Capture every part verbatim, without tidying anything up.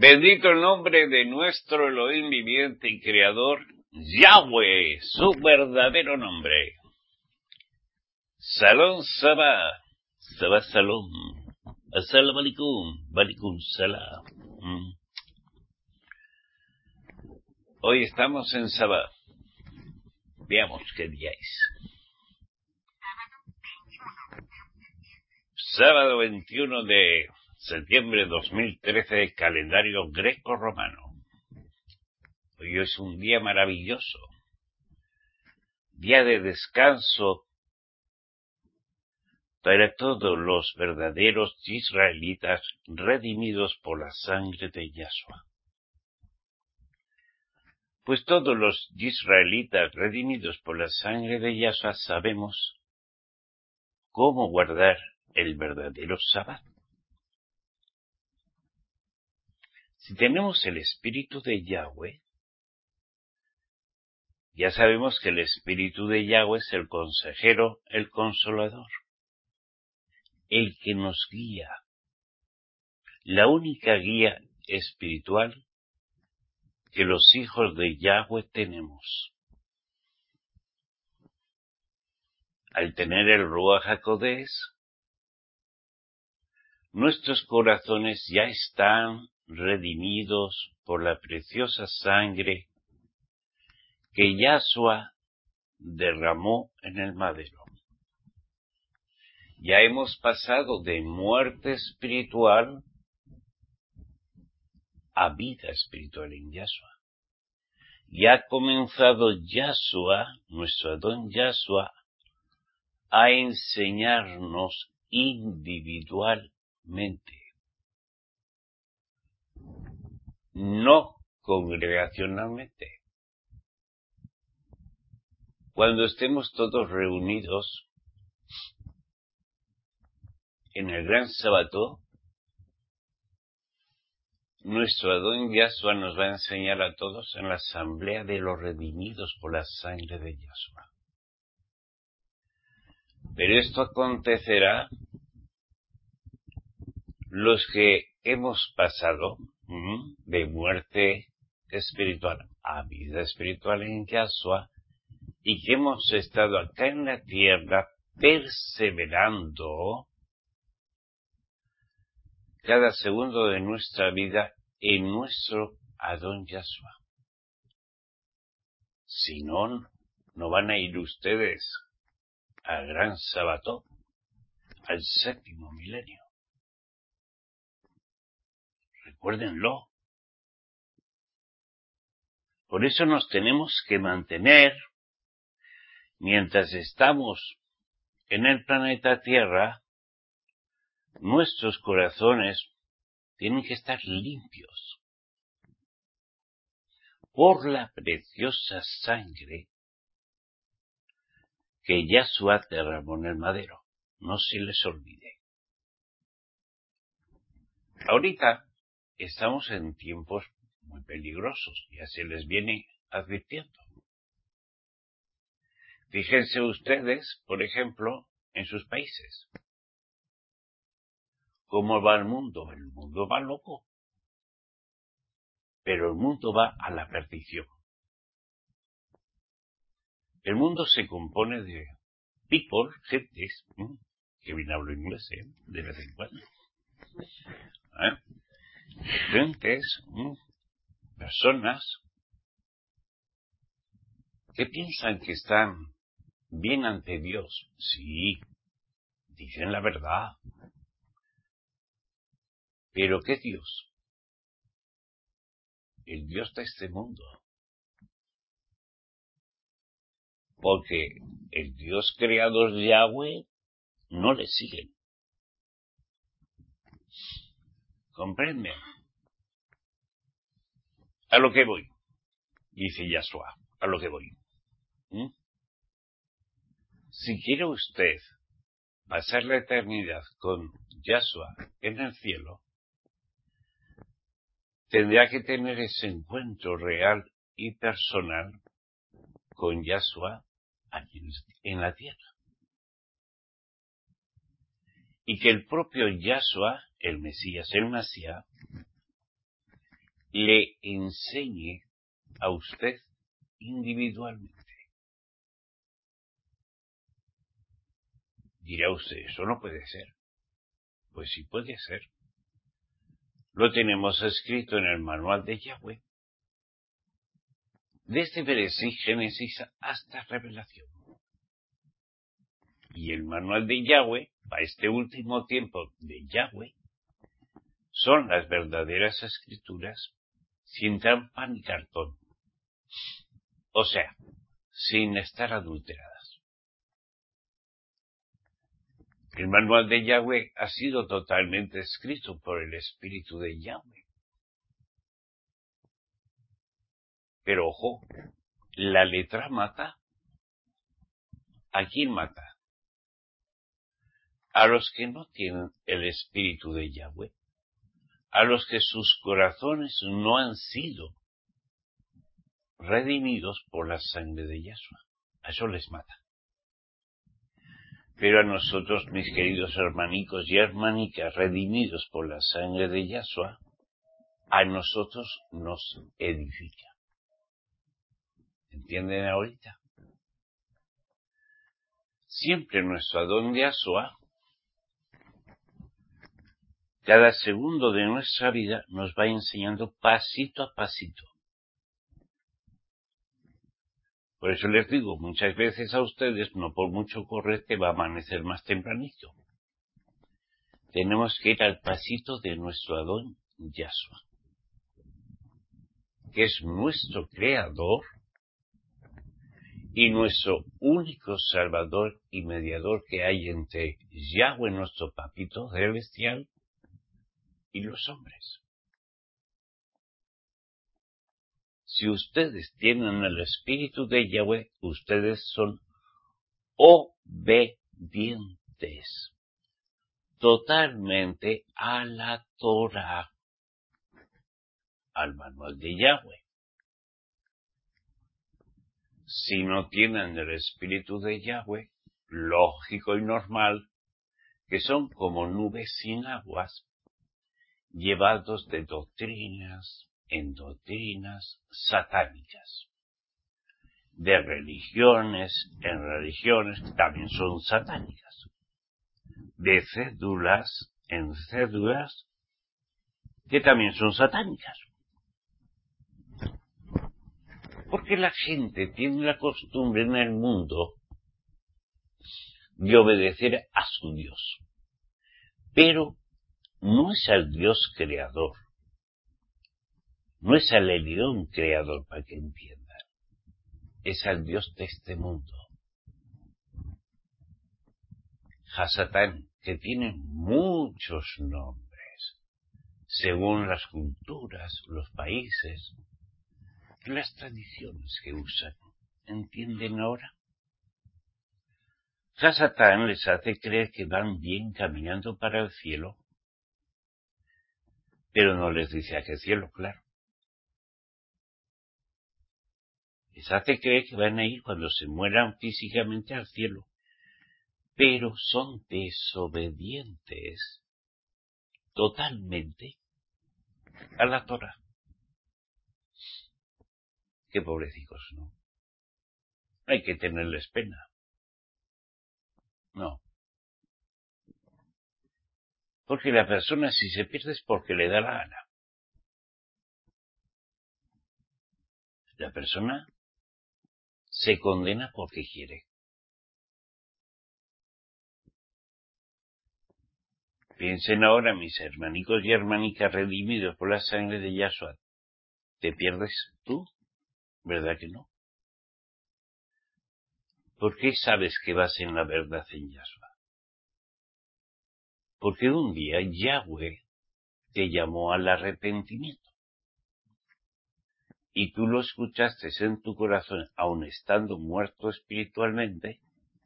Bendito el nombre de nuestro Elohim viviente y creador, Yahweh, su verdadero nombre. Salón Sabah, Sabah Salom, Assalamu alaikum, Walaikum Salam. Mm. Hoy estamos en Sabah. Veamos qué día es. Sábado veintiuno de septiembre de dos mil trece, calendario greco-romano. Hoy es un día maravilloso, día de descanso para todos los verdaderos israelitas redimidos por la sangre de Yahshua. Pues todos los israelitas redimidos por la sangre de Yahshua sabemos cómo guardar el verdadero sábado. Si tenemos el espíritu de Yahweh, ya sabemos que el espíritu de Yahweh es el consejero, el consolador, el que nos guía, la única guía espiritual que los hijos de Yahweh tenemos. Al tener el Ruach HaKodesh, nuestros corazones ya están redimidos por la preciosa sangre que Yahshua derramó en el madero. Ya hemos pasado de muerte espiritual a vida espiritual en Yahshua. Ya ha comenzado Yahshua, nuestro Adón Yahshua, a enseñarnos individualmente, no congregacionalmente. Cuando estemos todos reunidos en el gran Sabato, nuestro Adón Yahshua nos va a enseñar a todos en la asamblea de los redimidos por la sangre de Yahshua. Pero esto acontecerá los que hemos pasado ¿m? de muerte espiritual a vida espiritual en Yahshua y que hemos estado acá en la tierra perseverando cada segundo de nuestra vida en nuestro Adón Yahshua. Si no, no van a ir ustedes al gran Sabato, al séptimo milenio. Recuérdenlo. Por eso nos tenemos que mantener, mientras estamos en el planeta Tierra, nuestros corazones tienen que estar limpios por la preciosa sangre que Yahshua derramó en el madero. No se les olvide. Ahorita estamos en tiempos muy peligrosos, ya se les viene advirtiendo. Fíjense ustedes, por ejemplo, en sus países. ¿Cómo va el mundo? El mundo va loco. Pero el mundo va a la perdición. El mundo se compone de people, gentes, ¿eh? que bien hablo inglés, ¿eh? de vez en cuando. ¿Eh? Gentes, ¿eh? personas, que piensan que están bien ante Dios. Sí, dicen la verdad. ¿Pero qué Dios? El Dios de este mundo. Porque el Dios creador Yahweh no le siguen. ¿Comprenden? A lo que voy, dice Yahshua, a lo que voy. ¿Mm? Si quiere usted pasar la eternidad con Yahshua en el cielo, tendrá que tener ese encuentro real y personal con Yahshua aquí en la tierra. Y que el propio Yahshua, el Mesías, el Masías, le enseñe a usted individualmente. Dirá usted, eso no puede ser. Pues sí puede ser. Lo tenemos escrito en el manual de Yahweh. Desde Bereshit, Génesis hasta Revelación. Y el manual de Yahweh, para este último tiempo de Yahweh, son las verdaderas escrituras sin trampa ni cartón. O sea, sin estar adulteradas. El manual de Yahweh ha sido totalmente escrito por el Espíritu de Yahweh. Pero ojo, la letra mata. ¿A quién mata? A los que no tienen el Espíritu de Yahweh. A los que sus corazones no han sido redimidos por la sangre de Yahshua. A eso les mata. Pero a nosotros, mis queridos hermanicos y hermanicas, redimidos por la sangre de Yahshua, a nosotros nos edifica. ¿Entienden ahorita? Siempre nuestro Adón Yahshua, cada segundo de nuestra vida, nos va enseñando pasito a pasito. Por eso les digo, muchas veces a ustedes, no por mucho correr, te va a amanecer más tempranito. Tenemos que ir al pasito de nuestro Adón Yahshua, que es nuestro Creador y nuestro único Salvador y mediador que hay entre Yahweh, nuestro Papito Celestial, y los hombres. Si ustedes tienen el Espíritu de Yahweh, ustedes son obedientes totalmente a la Torah, al manual de Yahweh. Si no tienen el Espíritu de Yahweh, lógico y normal, que son como nubes sin aguas, llevados de doctrinas en doctrinas satánicas, de religiones en religiones que también son satánicas, de cédulas en cédulas que también son satánicas. Porque la gente tiene la costumbre en el mundo de obedecer a su Dios, pero no es al Dios creador, no es al Elión creador, para que entiendan, es al Dios de este mundo. Hasatán, que tiene muchos nombres, según las culturas, los países, las tradiciones que usan. ¿Entienden ahora? Hasatán les hace creer que van bien caminando para el cielo, pero no les dice a qué cielo, claro. Les hace creer que van a ir cuando se mueran físicamente al cielo, pero son desobedientes totalmente a la Torah. Qué pobrecicos, ¿no? Hay que tenerles pena. No. Porque la persona, si se pierde, es porque le da la gana. La persona se condena porque quiere. Piensen ahora, mis hermanicos y hermanicas redimidos por la sangre de Yahshua. ¿Te pierdes tú? ¿Verdad que no? ¿Por qué sabes que vas en la verdad en Yahshua? Porque un día Yahweh te llamó al arrepentimiento. Y tú lo escuchaste en tu corazón, aun estando muerto espiritualmente,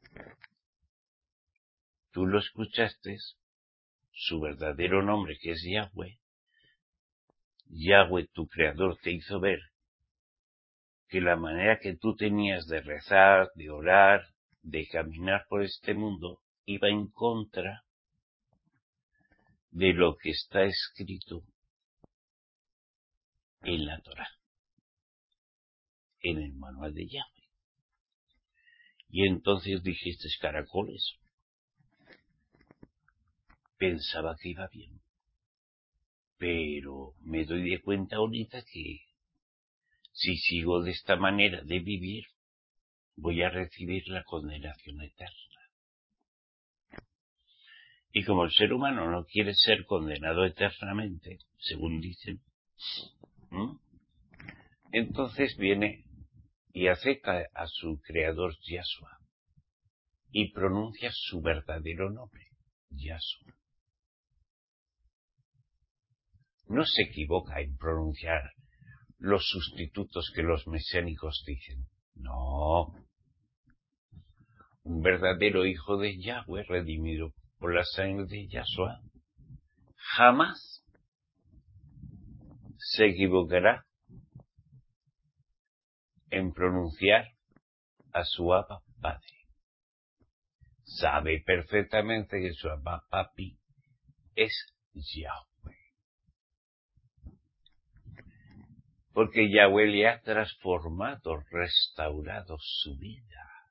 tú lo escuchaste, su verdadero nombre, que es Yahweh. Yahweh, tu creador, te hizo ver que la manera que tú tenías de rezar, de orar, de caminar por este mundo, iba en contra de lo que está escrito en la Torá, en el manual de Yahweh. Y entonces dijiste caracoles. Pensaba que iba bien. Pero me doy de cuenta ahorita que si sigo de esta manera de vivir, voy a recibir la condenación eterna. Y como el ser humano no quiere ser condenado eternamente, según dicen, ¿m? entonces viene y acepta a su creador Yahshua y pronuncia su verdadero nombre, Yahshua. No se equivoca en pronunciar los sustitutos que los mesiánicos dicen. No. Un verdadero hijo de Yahweh, redimido por la sangre de Yahshua, jamás se equivocará en pronunciar a su Abba Padre. Sabe perfectamente que su Abba Papi es Yahweh. Porque Yahweh le ha transformado, restaurado su vida.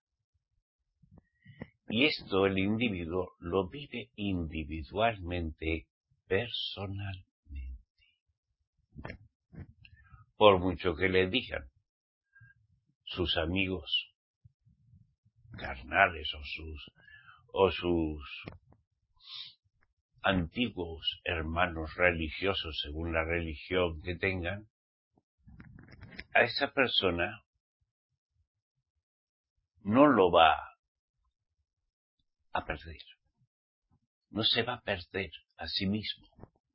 Y esto el individuo lo vive individualmente, personalmente. Por mucho que le digan sus amigos carnales o sus, o sus antiguos hermanos religiosos, según la religión que tengan, a esa persona no lo va a perder. No se va a perder a sí mismo.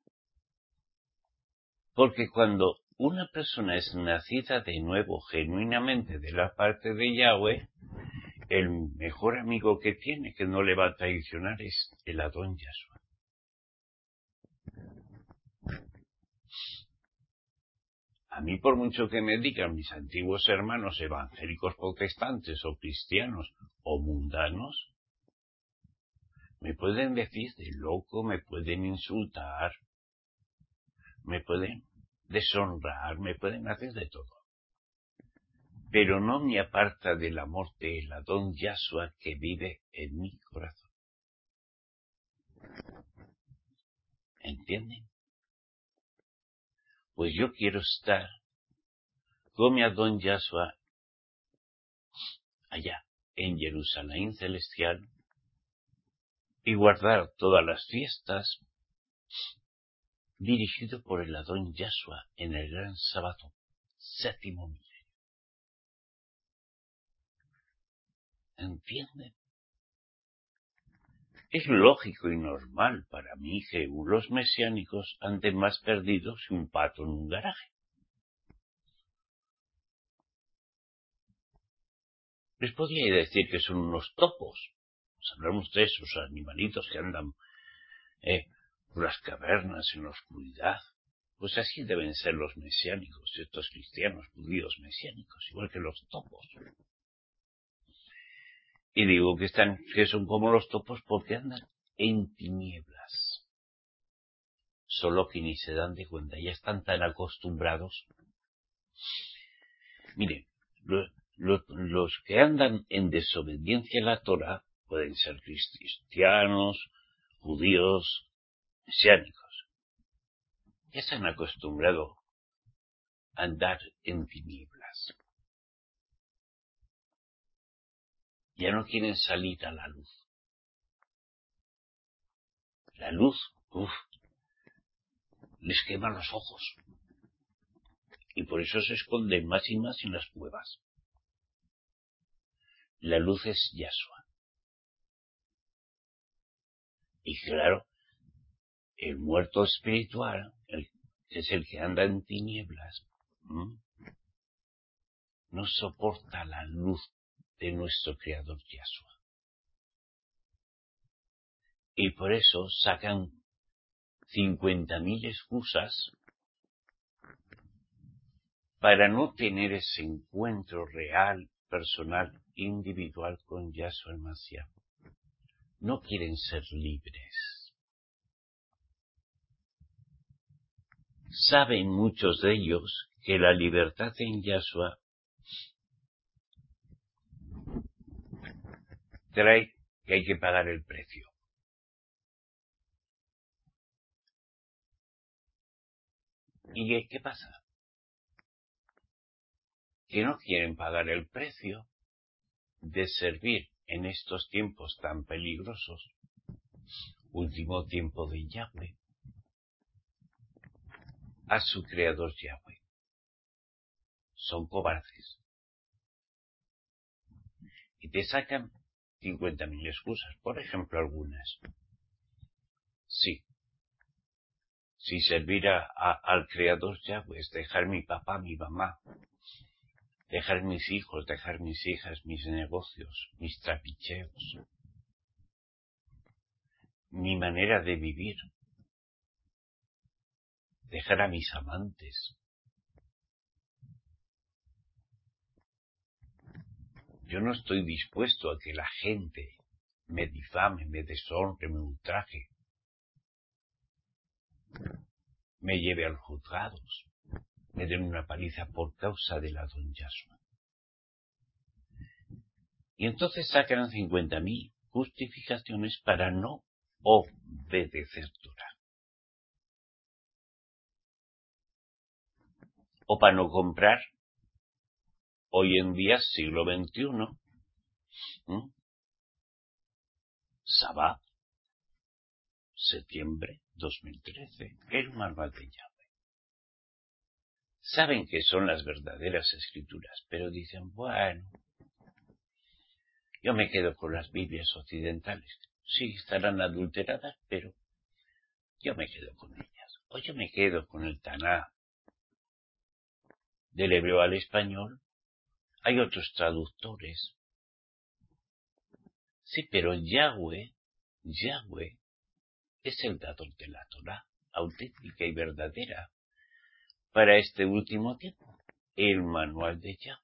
Porque cuando una persona es nacida de nuevo genuinamente de la parte de Yahweh, el mejor amigo que tiene que no le va a traicionar es el Adón Yahshua. A mí, por mucho que me digan mis antiguos hermanos evangélicos protestantes o cristianos o mundanos, me pueden decir de loco, me pueden insultar, me pueden deshonrar, me pueden hacer de todo. Pero no me aparta del amor del Adón Yahshua que vive en mi corazón. ¿Entienden? Pues yo quiero estar con mi Adón Yahshua allá, en Jerusalén celestial, y guardar todas las fiestas dirigido por el Adón Yahshua en el gran sábado, séptimo milenio. ¿Entienden? Es lógico y normal para mí que los mesiánicos anden más perdidos que un pato en un garaje. Les podría decir que son unos topos. Hablamos de esos animalitos que andan eh, por las cavernas en la oscuridad. Pues así deben ser los mesiánicos, estos cristianos judíos mesiánicos, igual que los topos. Y digo que están, que son como los topos porque andan en tinieblas. Solo que ni se dan de cuenta, ya están tan acostumbrados. Miren, lo, lo, los que andan en desobediencia a la Torah pueden ser cristianos, judíos, mesiánicos. Ya se han acostumbrado a andar en tinieblas. Ya no quieren salir a la luz. La luz, uff, les quema los ojos. Y por eso se esconden más y más en las cuevas. La luz es Yahshua. Y claro, el muerto espiritual, el, es el que anda en tinieblas, ¿m? no soporta la luz de nuestro Creador Yahshua. Y por eso sacan cincuenta mil excusas para no tener ese encuentro real, personal, individual con Yahshua el Mashiach. No quieren ser libres. Saben muchos de ellos que la libertad en Yahshua trae que hay que pagar el precio. ¿Y qué pasa? Que no quieren pagar el precio de servir en estos tiempos tan peligrosos, último tiempo de Yahweh, a su creador Yahweh. Son cobardes. Y te sacan cincuenta mil excusas, por ejemplo algunas. Sí, si servir a, a, al creador Yahweh es dejar mi papá, mi mamá, dejar mis hijos, dejar mis hijas, mis negocios, mis trapicheos, mi manera de vivir, dejar a mis amantes. Yo no estoy dispuesto a que la gente me difame, me deshonre, me ultraje, me lleve a los juzgados, me den una paliza por causa de la don Yahshua. Y entonces sacan cincuenta mil justificaciones para no obedecer Torah. O para no comprar, hoy en día, siglo veintiuno, ¿eh? Sabá, septiembre dos mil trece, el manual de Yahweh. Saben que son las verdaderas escrituras, pero dicen, bueno, yo me quedo con las Biblias occidentales. Sí, estarán adulteradas, pero yo me quedo con ellas. O yo me quedo con el Taná. Del hebreo al español hay otros traductores. Sí, pero Yahweh, Yahweh es el dador de la Torá, auténtica y verdadera, para este último tiempo, el manual de Yahweh.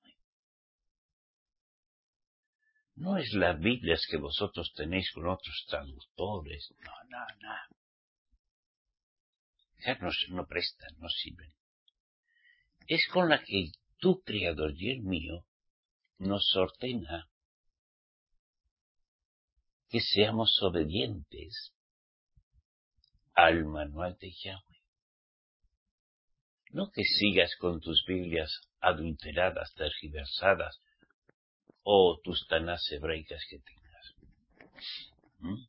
No es las Biblias que vosotros tenéis con otros traductores, no, no, no. Ya no, no prestan, no sirven. Es con la que tu Creador y el mío nos ordena que seamos obedientes al manual de Yahweh. No que sigas con tus Biblias adulteradas, tergiversadas, o tus tanás hebraicas que tengas. ¿Mm?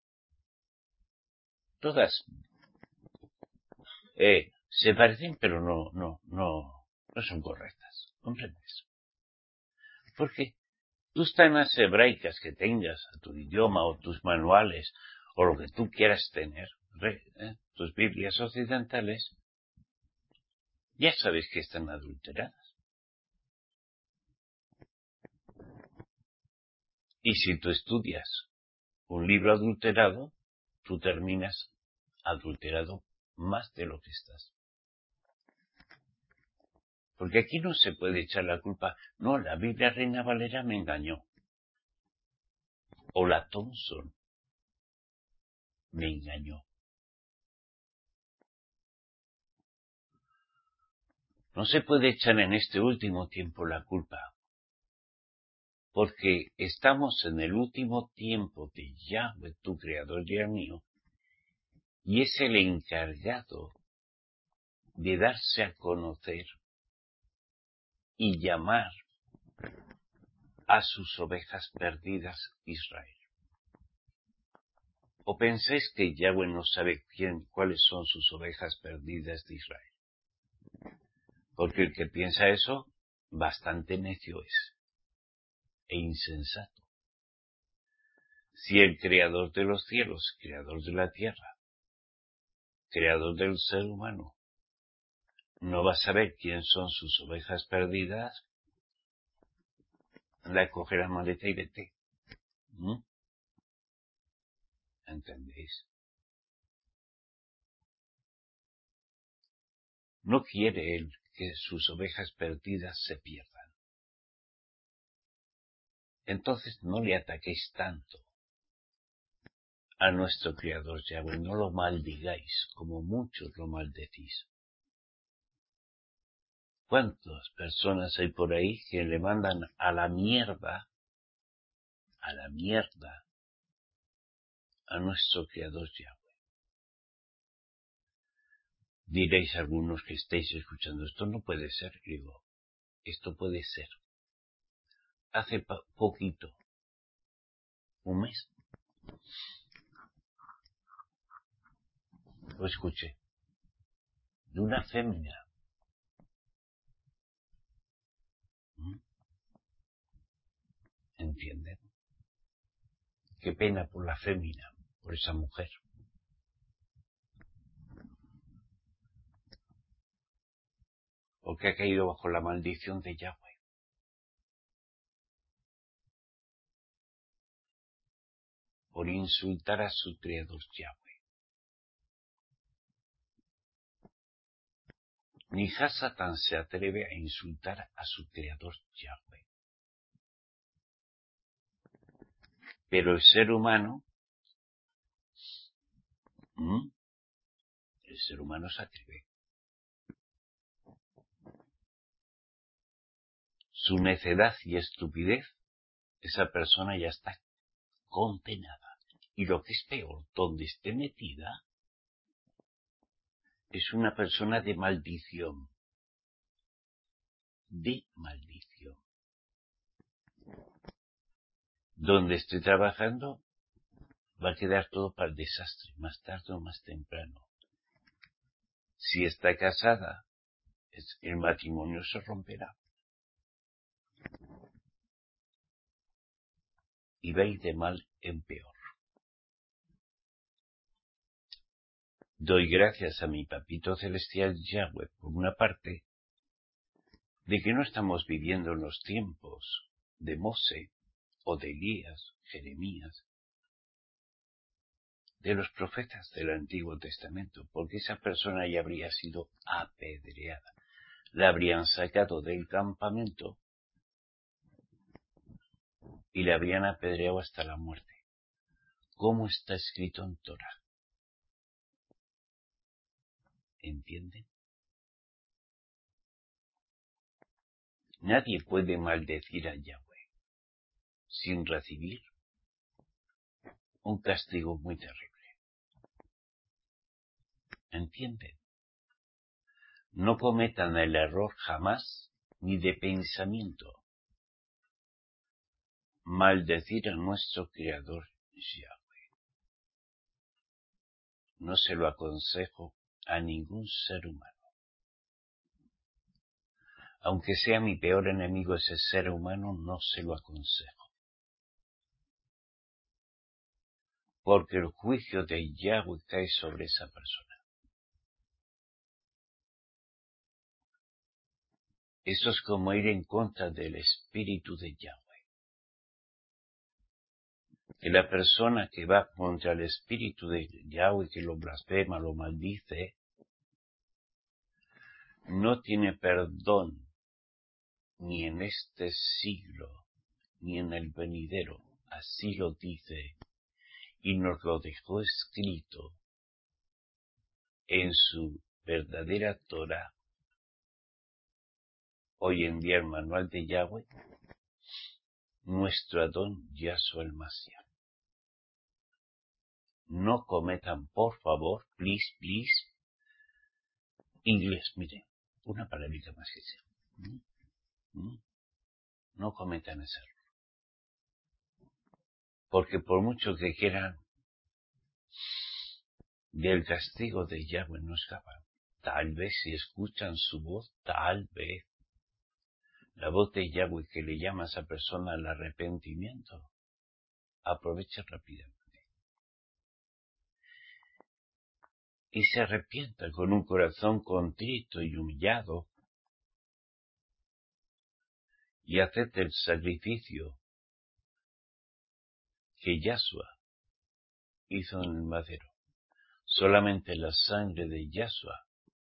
Todas eh, se parecen, pero no, no, no, no son correctas. ¿Comprendes? Porque tus tanás hebraicas que tengas a tu idioma, o tus manuales, o lo que tú quieras tener, ¿eh? tus Biblias occidentales, ya sabes que están adulteradas. Y si tú estudias un libro adulterado, tú terminas adulterado más de lo que estás. Porque aquí no se puede echar la culpa. No, la Biblia Reina Valera me engañó. O la Thompson me engañó. No se puede echar en este último tiempo la culpa. Porque estamos en el último tiempo de Yahweh, tu Creador y el mío, y es el encargado de darse a conocer y llamar a sus ovejas perdidas Israel. ¿O pensáis que Yahweh no sabe quién, cuáles son sus ovejas perdidas de Israel? Porque el que piensa eso, bastante necio es, e insensato. Si el creador de los cielos, creador de la tierra, creador del ser humano, no va a saber quién son sus ovejas perdidas, la coge la maleta y vete. ¿Mm? ¿Entendéis? No quiere él que sus ovejas perdidas se pierdan. Entonces no le ataquéis tanto a nuestro Creador Yahweh, no lo maldigáis como muchos lo maldecís. ¿Cuántas personas hay por ahí que le mandan a la mierda, a la mierda, a nuestro Creador Yahweh? Diréis algunos que estáis escuchando, esto no puede ser, digo, esto puede ser. Hace po- poquito, un mes, lo escuché, de una fémina. ¿Mm? ¿Entienden? Qué pena por la fémina, por esa mujer. Porque ha caído bajo la maldición de Yahweh. Por insultar a su Creador Yahweh. Ni Hasatán se atreve a insultar a su Creador Yahweh. Pero el ser humano, ¿m? el ser humano se atreve. Su necedad y estupidez, esa persona ya está condenada. Y lo que es peor, donde esté metida, es una persona de maldición. De maldición. Donde esté trabajando, va a quedar todo para el desastre, más tarde o más temprano. Si está casada, el matrimonio se romperá. Y va a ir de mal en peor. Doy gracias a mi papito celestial Yahweh, por una parte, de que no estamos viviendo en los tiempos de Mose o de Elías, Jeremías, de los profetas del Antiguo Testamento, porque esa persona ya habría sido apedreada. La habrían sacado del campamento y la habrían apedreado hasta la muerte, como está escrito en Torah. ¿Entienden? Nadie puede maldecir a Yahweh sin recibir un castigo muy terrible. ¿Entienden? No cometan el error jamás, ni de pensamiento, maldecir a nuestro Creador Yahweh. No se lo aconsejo a ningún ser humano. Aunque sea mi peor enemigo ese ser humano, no se lo aconsejo. Porque el juicio de Yahweh cae sobre esa persona. Eso es como ir en contra del espíritu de Yahweh. Que la persona que va contra el espíritu de Yahweh, que lo blasfema, lo maldice, no tiene perdón ni en este siglo, ni en el venidero. Así lo dice, y nos lo dejó escrito en su verdadera Torah. Hoy en día el manual de Yahweh, nuestro Adón Yahshua el Mashiach. No cometan, por favor, please, please, inglés, mire, una palabrita más que sea. ¿Mm? ¿Mm? No cometan ese error. Porque por mucho que quieran, del castigo de Yahweh no escapan. Tal vez si escuchan su voz, tal vez. La voz de Yahweh que le llama a esa persona al arrepentimiento, aprovecha rápidamente. Y se arrepienta con un corazón contrito y humillado y acepta el sacrificio que Yahshua hizo en el madero. Solamente la sangre de Yahshua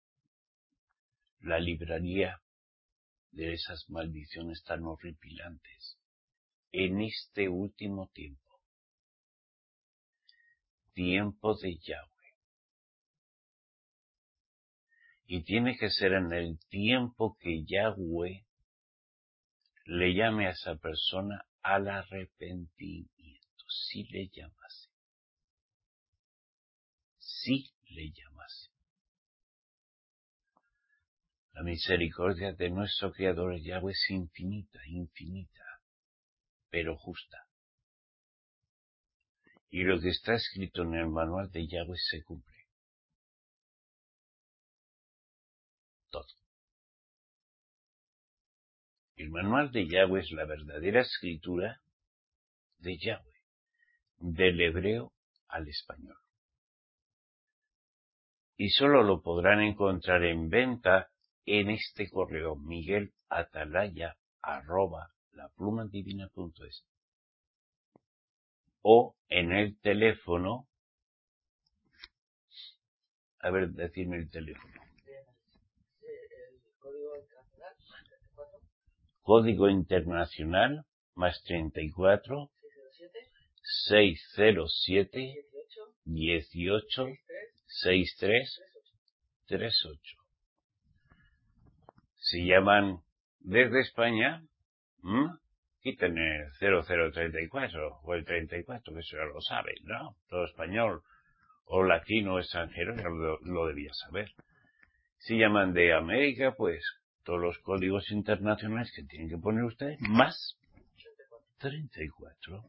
la libraría de esas maldiciones tan horripilantes en este último tiempo. Tiempo de Yahweh. Y tiene que ser en el tiempo que Yahweh le llame a esa persona al arrepentimiento. Si le llamase. Si le llamase. La misericordia de nuestro Creador Yahweh es infinita, infinita, pero justa. Y lo que está escrito en el manual de Yahweh se cumple. Todo. El manual de Yahweh es la verdadera escritura de Yahweh, del hebreo al español. Y solo lo podrán encontrar en venta en este correo miguelatalaya arroba laplumadivina.es o en el teléfono. A ver, decirme el teléfono. Código internacional más treinta y cuatro seiscientos siete dieciocho sesenta y tres treinta y ocho. Si llaman desde España, ¿m? quiten el cero cero treinta y cuatro o el treinta y cuatro, que eso ya lo saben, ¿no? Todo español o latino o extranjero ya lo, lo debía saber. Si llaman de América, pues todos los códigos internacionales que tienen que poner ustedes, más treinta y cuatro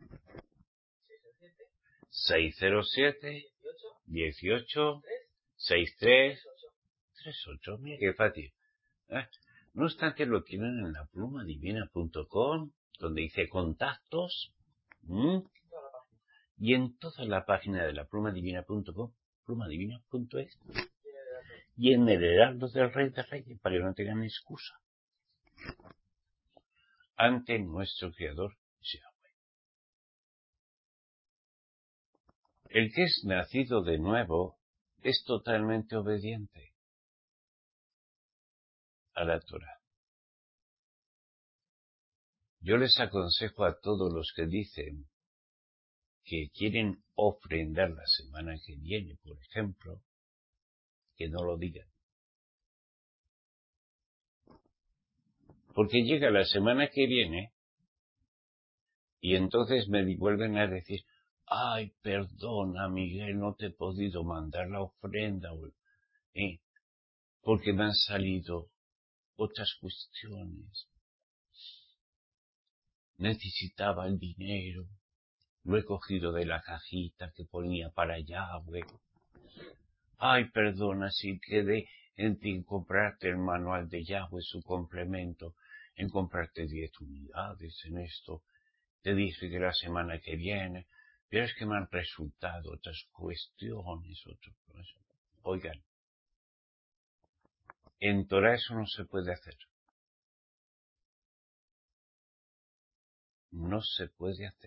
seiscientos siete dieciocho sesenta y tres treinta y ocho. Mira qué fácil. ¿Eh? No obstante, lo tienen en la pluma divina punto com, donde dice contactos, ¿m? y en toda la página de la pluma divina punto com, pluma divina punto es, y en el Heraldo del Rey de Reyes, para que no tengan excusa ante nuestro Creador Yahweh. El que es nacido de nuevo es totalmente obediente a la Torah. Yo les aconsejo a todos los que dicen que quieren ofrendar la semana que viene, por ejemplo, que no lo digan. Porque llega la semana que viene y entonces me vuelven a decir, ay, perdona, Miguel, no te he podido mandar la ofrenda, ¿eh? porque me han salido otras cuestiones. Necesitaba el dinero, lo he cogido de la cajita que ponía para Yahweh. Ay, perdona, si quedé en ti en comprarte el manual de Yahweh, su complemento, en comprarte diez unidades en esto. Te dije que la semana que viene, pero es que me han resultado otras cuestiones, otras cosas. Oigan, en Torah eso no se puede hacer. No se puede hacer.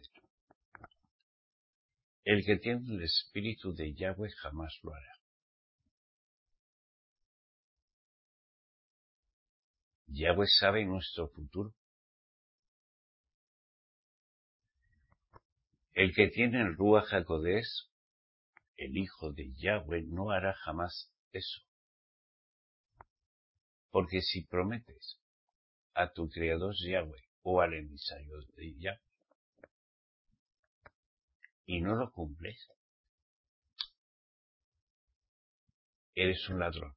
El que tiene el espíritu de Yahweh jamás lo hará. Yahweh sabe nuestro futuro. El que tiene el Ruach HaKodesh, el Hijo de Yahweh, no hará jamás eso. Porque si prometes a tu Creador Yahweh o al emisario de Yahweh y no lo cumples, eres un ladrón.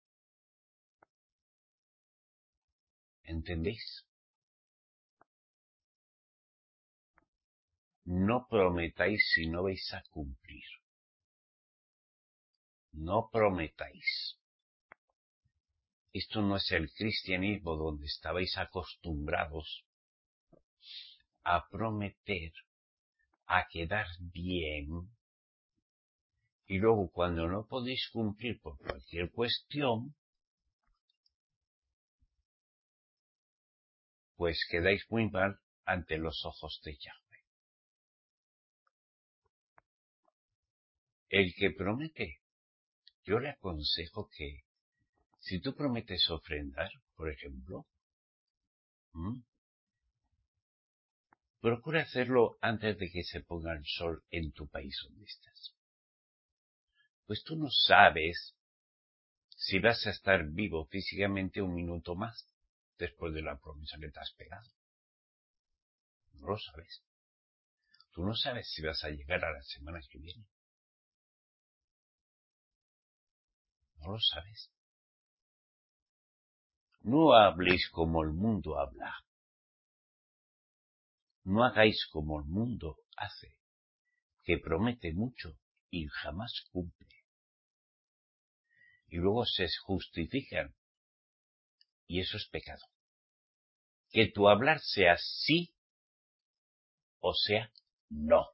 ¿Entendéis? No prometáis si no vais a cumplir. No prometáis. Esto no es el cristianismo donde estabais acostumbrados a prometer, a quedar bien, y luego cuando no podéis cumplir por cualquier cuestión, pues quedáis muy mal ante los ojos de Yahweh. El que promete, yo le aconsejo que, si tú prometes ofrendar, por ejemplo, ¿m? procura hacerlo antes de que se ponga el sol en tu país donde estás. Pues tú no sabes si vas a estar vivo físicamente un minuto más después de la promesa que te has pegado. No lo sabes. Tú no sabes si vas a llegar a la semana que viene. No lo sabes. No habléis como el mundo habla. No hagáis como el mundo hace, que promete mucho y jamás cumple. Y luego se justifican. Y eso es pecado. Que tu hablar sea sí o sea no.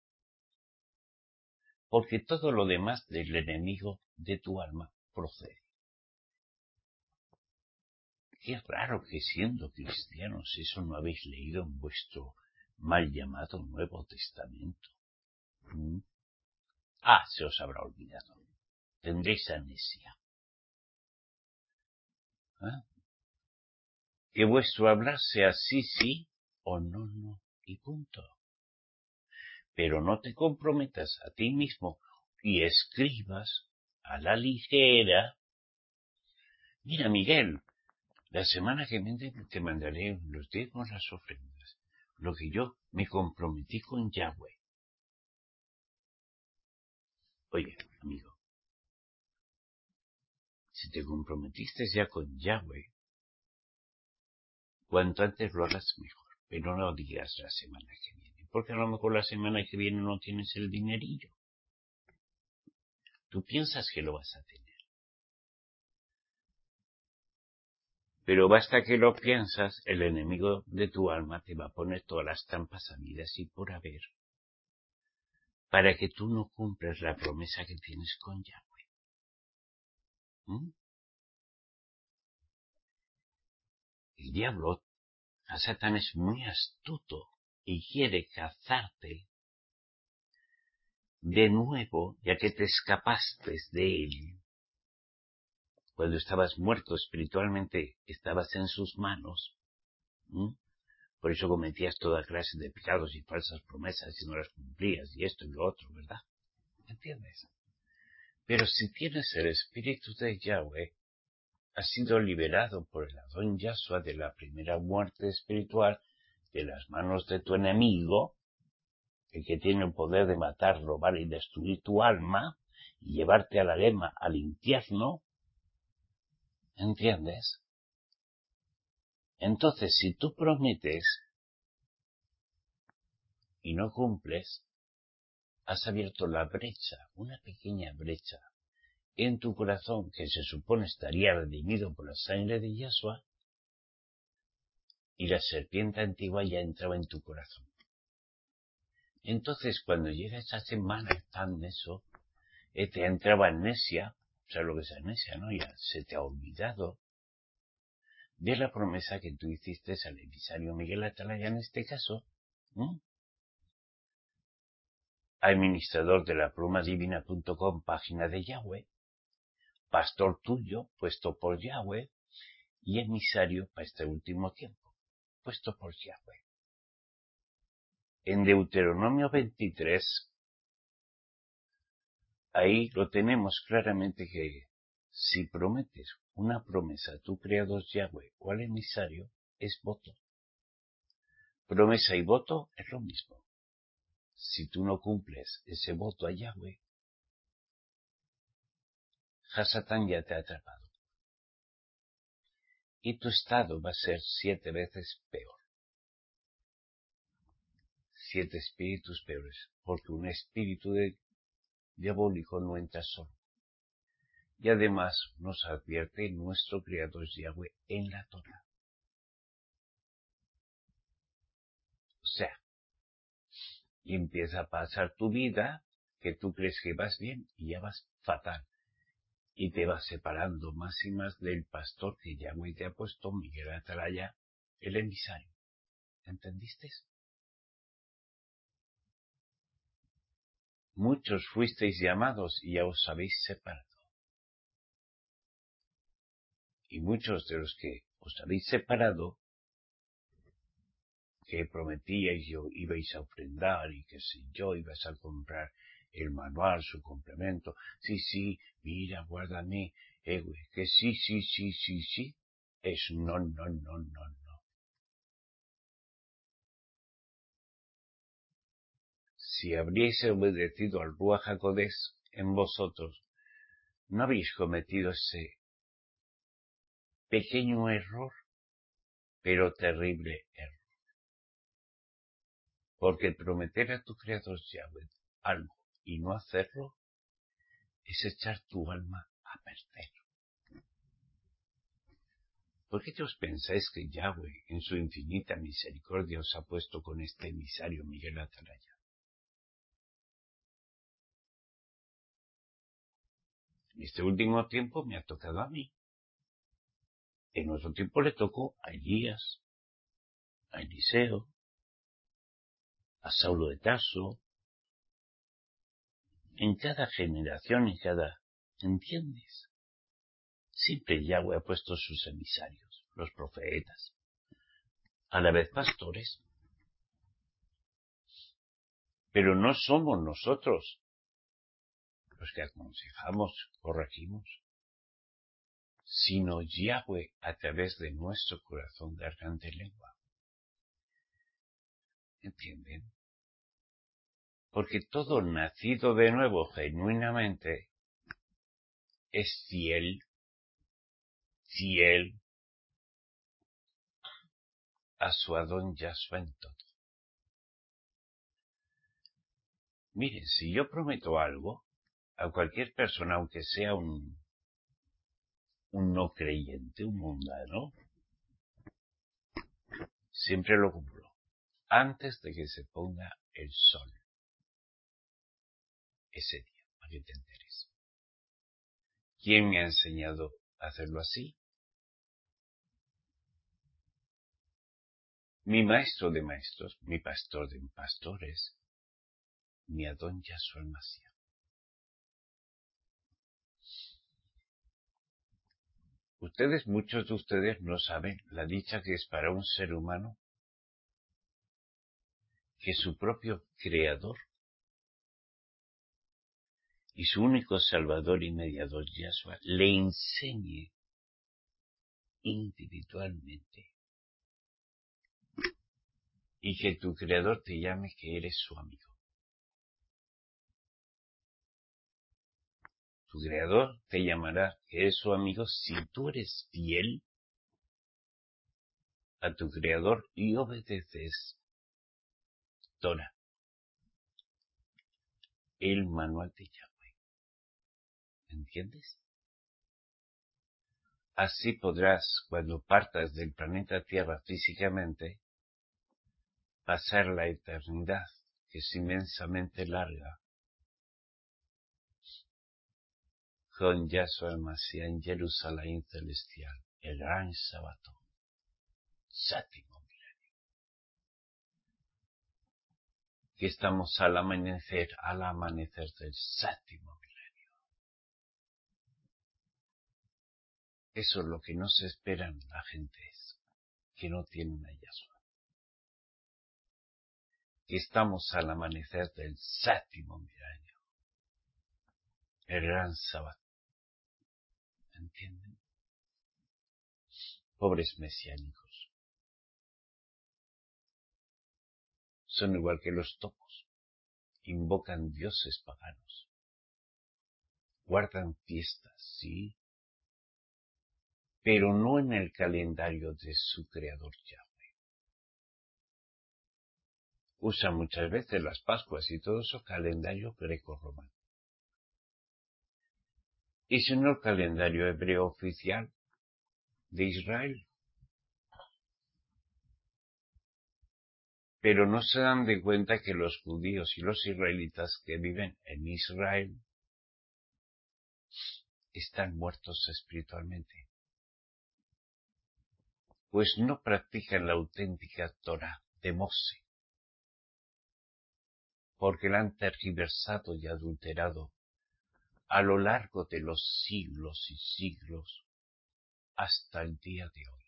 Porque todo lo demás del enemigo de tu alma procede. Qué raro que siendo cristianos eso no habéis leído en vuestro mal llamado Nuevo Testamento. ¿Mm? Ah, se os habrá olvidado. Tendréis amnesia. ¿Ah? Que vuestro hablar sea sí, sí o no, no y punto. Pero no te comprometas a ti mismo y escribas a la ligera. Mira, Miguel, la semana que viene te mandaré los diezmos, las ofrendas, lo que yo me comprometí con Yahweh. Oye, amigo, si te comprometiste ya con Yahweh, cuanto antes lo hagas mejor, pero no lo digas la semana que viene, porque a lo mejor la semana que viene no tienes el dinerillo. Tú piensas que lo vas a tener. Pero basta que lo piensas, el enemigo de tu alma te va a poner todas las trampas habidas y por haber, para que tú no cumplas la promesa que tienes con Yahweh. ¿Mm? El diablo, a Satán, es muy astuto y quiere cazarte de nuevo, ya que te escapaste de él. Cuando estabas muerto espiritualmente, estabas en sus manos. ¿Mm? Por eso cometías toda clase de pecados y falsas promesas y no las cumplías, y esto y lo otro, ¿verdad? ¿Entiendes? Pero si tienes el espíritu de Yahweh, has sido liberado por el Adón Yahshua de la primera muerte espiritual, de las manos de tu enemigo, el que tiene el poder de matar, robar y destruir tu alma, y llevarte a la lema, al infierno. ¿Entiendes? Entonces, si tú prometes y no cumples, has abierto la brecha, una pequeña brecha, en tu corazón que se supone estaría redimido por la sangre de Yahshua, y la serpiente antigua ya entraba en tu corazón. Entonces, cuando llega esa semana tan eso, eh, te entraba amnesia, o sea, lo que es amnesia, ¿no? Ya se te ha olvidado de la promesa que tú hiciste al emisario Miguel Atalaya en este caso, ¿eh? Administrador de la pluma divina punto com, página de Yahweh, pastor tuyo, puesto por Yahweh, y emisario para este último tiempo, puesto por Yahweh. En Deuteronomio veintitrés, ahí lo tenemos claramente que si prometes una promesa a tu creador Yahweh o al emisario, es voto. Promesa y voto es lo mismo. Si tú no cumples ese voto a Yahweh, Hasatán ya te ha atrapado. Y tu estado va a ser siete veces peor. Siete espíritus peores, porque un espíritu de diabólico no entra solo. Y además nos advierte nuestro Creador Yahweh en la Torá. O sea, y empieza a pasar tu vida, que tú crees que vas bien y ya vas fatal. Y te vas separando más y más del pastor que Yahweh te ha puesto, Miguel Atalaya, el emisario. ¿Entendiste? Muchos fuisteis llamados y ya os habéis separado. Y muchos de los que os habéis separado, que prometíais yo ibais a ofrendar y que si yo ibas a comprar el manual, su complemento. Sí, sí, mira, guárdame, eh, güey, que sí, sí, sí, sí, sí, es no, no, no, no, no. Si habríais obedecido al Ruach HaKodesh en vosotros, no habéis cometido ese pequeño error, pero terrible error. Porque prometer a tu Creador Yahweh algo y no hacerlo es echar tu alma a perder. ¿Por qué os pensáis que Yahweh, en su infinita misericordia, os ha puesto con este emisario Miguel Atalaya? En este último tiempo me ha tocado a mí. En otro tiempo le tocó a Elías, a Eliseo, a Saulo de Tarso. En cada generación, en cada... ¿Entiendes? Siempre Yahweh ha puesto sus emisarios, los profetas, a la vez pastores. Pero no somos nosotros los que aconsejamos, corregimos, sino Yahweh a través de nuestro corazón de argante lengua. ¿Entienden? Porque todo nacido de nuevo genuinamente es fiel, fiel a su Adón Yahshua en todo. Miren, si yo prometo algo a cualquier persona, aunque sea un, un no creyente, un mundano, siempre lo cumplo, antes de que se ponga el sol. Ese día, para que te enteres. ¿Quién me ha enseñado a hacerlo así? Mi maestro de maestros, mi pastor de pastores, mi Adón Yahshua el Mashiach. Ustedes, muchos de ustedes no saben la dicha que es para un ser humano que su propio creador y su único salvador y mediador Yahshua le enseñe individualmente y que tu creador te llame que eres su amigo. Tu creador te llamará que eres su amigo si tú eres fiel a tu creador y obedeces Torah, el manual de Yahweh. ¿Entiendes? Así podrás, cuando partas del planeta Tierra físicamente, pasar la eternidad, que es inmensamente larga, con Yahshua el Mashiach en Jerusalén celestial, el gran sábado, séptimo milenio. Que estamos al amanecer, al amanecer del séptimo milenio. Eso es lo que no se esperan la gente, es que no tienen a Yahshua. Que estamos al amanecer del séptimo milenio, el gran sábado. ¿Entienden? Pobres mesiánicos. Son igual que los topos. Invocan dioses paganos. Guardan fiestas, sí, pero no en el calendario de su creador Yahweh. Usan muchas veces las Pascuas y todo eso calendario greco-romano. Y si no el calendario hebreo oficial de Israel. Pero no se dan de cuenta que los judíos y los israelitas que viven en Israel están muertos espiritualmente, pues no practican la auténtica Torah de Moshe, porque la han tergiversado y adulterado a lo largo de los siglos y siglos hasta el día de hoy.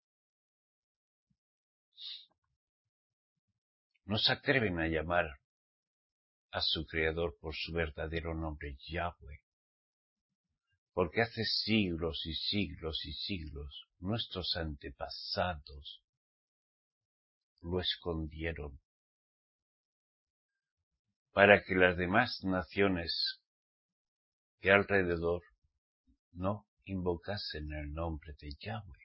No se atreven a llamar a su Creador por su verdadero nombre, Yahweh. Porque hace siglos y siglos y siglos nuestros antepasados lo escondieron para que las demás naciones de alrededor no invocasen el nombre de Yahweh.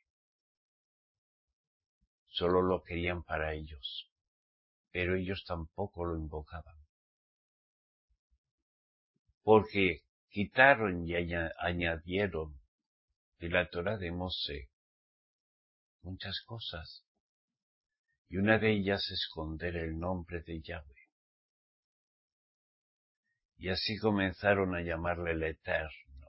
Solo lo querían para ellos, pero ellos tampoco lo invocaban. Porque quitaron y añadieron de la Torá de Mosé muchas cosas, y una de ellas es esconder el nombre de Yahweh. Y así comenzaron a llamarle el Eterno.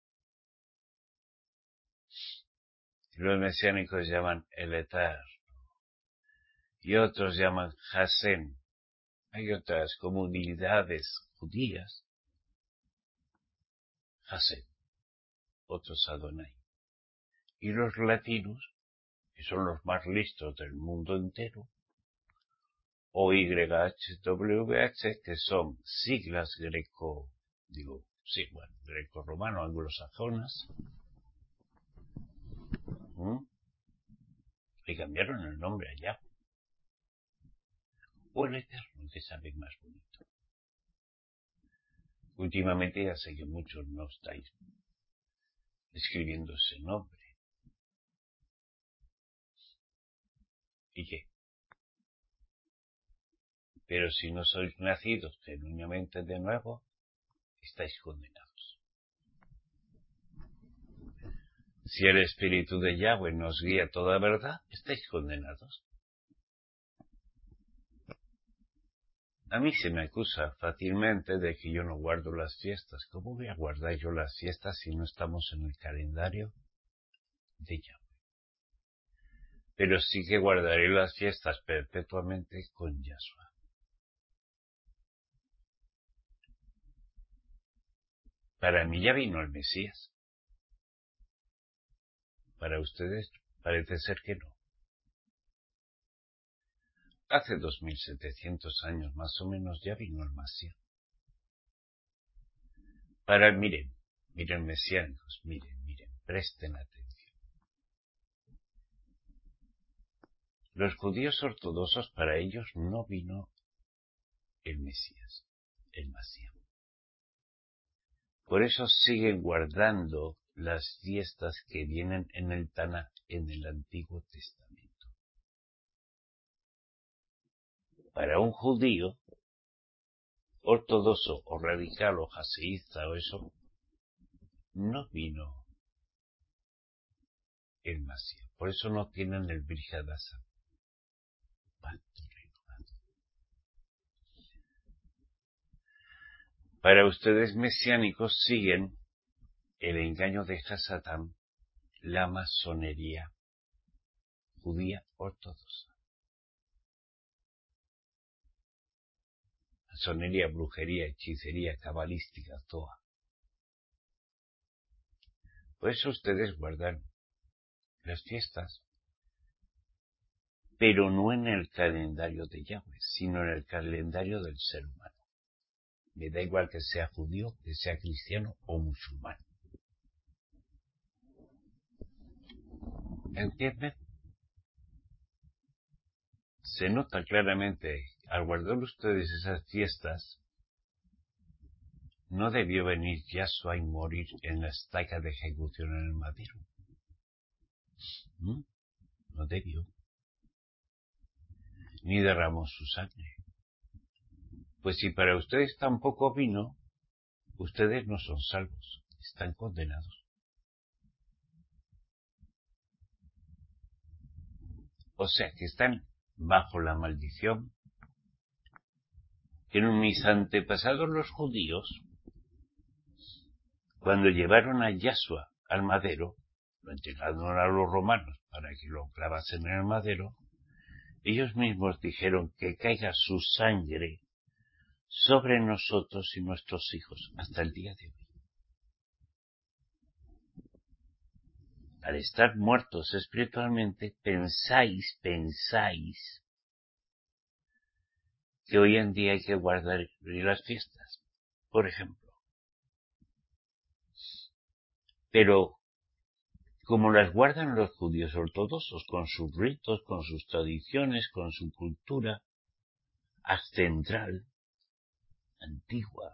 Y los mesiánicos llaman el Eterno. Y otros llaman Hasem. Hay otras comunidades judías, Hasem, otros Adonai. Y los latinos, que son los más listos del mundo entero, o Y H W H, que son siglas greco, digo, sí, bueno, greco-romano, anglosajonas, ¿Mm? le cambiaron el nombre a Yahweh. O el Eterno, que sabe más bonito. Últimamente ya sé que muchos no estáis escribiendo ese nombre. ¿Y qué? Pero si no sois nacidos genuinamente de nuevo, estáis condenados. Si el Espíritu de Yahweh nos guía toda verdad, estáis condenados. A mí se me acusa fácilmente de que yo no guardo las fiestas. ¿Cómo voy a guardar yo las fiestas si no estamos en el calendario de Yahweh? Pero sí que guardaré las fiestas perpetuamente con Yahshua. Para mí ya vino el Mesías. Para ustedes parece ser que no. Hace dos mil setecientos años más o menos ya vino el Mesías. Para, miren, miren mesiánicos, miren, miren, presten atención. Los judíos ortodoxos, para ellos no vino el Mesías, el Mesías. Por eso siguen guardando las fiestas que vienen en el Tanaj, en el Antiguo Testamento. Para un judío ortodoxo o radical o jaseísta o eso, no vino el Mesías. Por eso no tienen el Brit Hadashah, pacto renovado. Para ustedes mesiánicos siguen el engaño de Hasatán, la masonería judía ortodoxa. Masonería, brujería, hechicería, cabalística, toa. Por eso ustedes guardan las fiestas, pero no en el calendario de Yahweh, sino en el calendario del ser humano. Me da igual que sea judío, que sea cristiano o musulmán. ¿Entienden? Se nota claramente, al guardar ustedes esas fiestas, no debió venir Yahshua y morir en la estaca de ejecución en el madero. ¿Mm? No debió. Ni derramó su sangre. Pues si para ustedes tampoco vino, ustedes no son salvos, están condenados. O sea que están bajo la maldición que en mis antepasados los judíos, cuando llevaron a Yahshua al madero, lo entregaron a los romanos para que lo clavasen en el madero, ellos mismos dijeron que caiga su sangre sobre nosotros y nuestros hijos hasta el día de hoy. Al estar muertos espiritualmente, pensáis, pensáis que hoy en día hay que guardar las fiestas, por ejemplo. Pero como las guardan los judíos ortodoxos, con sus ritos, con sus tradiciones, con su cultura ancestral, antigua.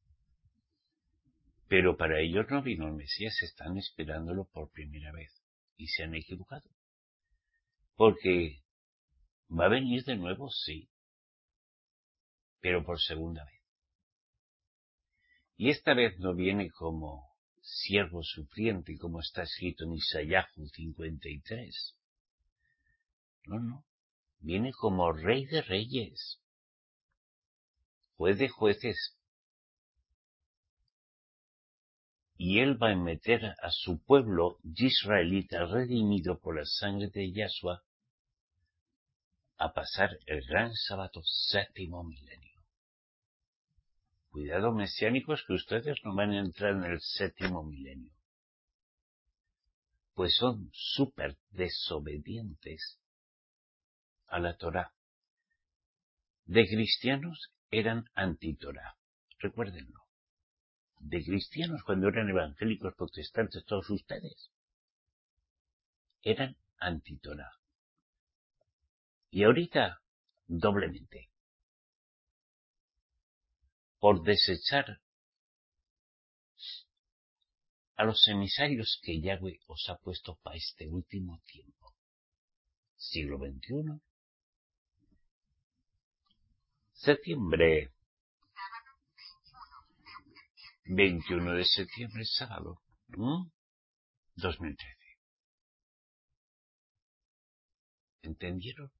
Pero para ellos no vino el Mesías, están esperándolo por primera vez. Y se han equivocado. Porque va a venir de nuevo, sí. Pero por segunda vez. Y esta vez no viene como siervo sufriente, como está escrito en Isaías cincuenta y tres. No, no. Viene como rey de reyes. Juez de jueces. Y él va a meter a su pueblo israelita redimido por la sangre de Yahshua a pasar el gran sábado séptimo milenio. Cuidado, mesiánicos, que ustedes no van a entrar en el séptimo milenio. Pues son súper desobedientes a la Torá. De cristianos eran anti-Torá. Recuérdenlo. De cristianos, cuando eran evangélicos, protestantes, todos ustedes, eran anti-Torá. Y ahorita, doblemente. Por desechar a los emisarios que Yahweh os ha puesto para este último tiempo. Siglo veintiuno. Septiembre. veintiuno de septiembre, sábado. ¿Mm? dos mil trece. ¿Entendieron?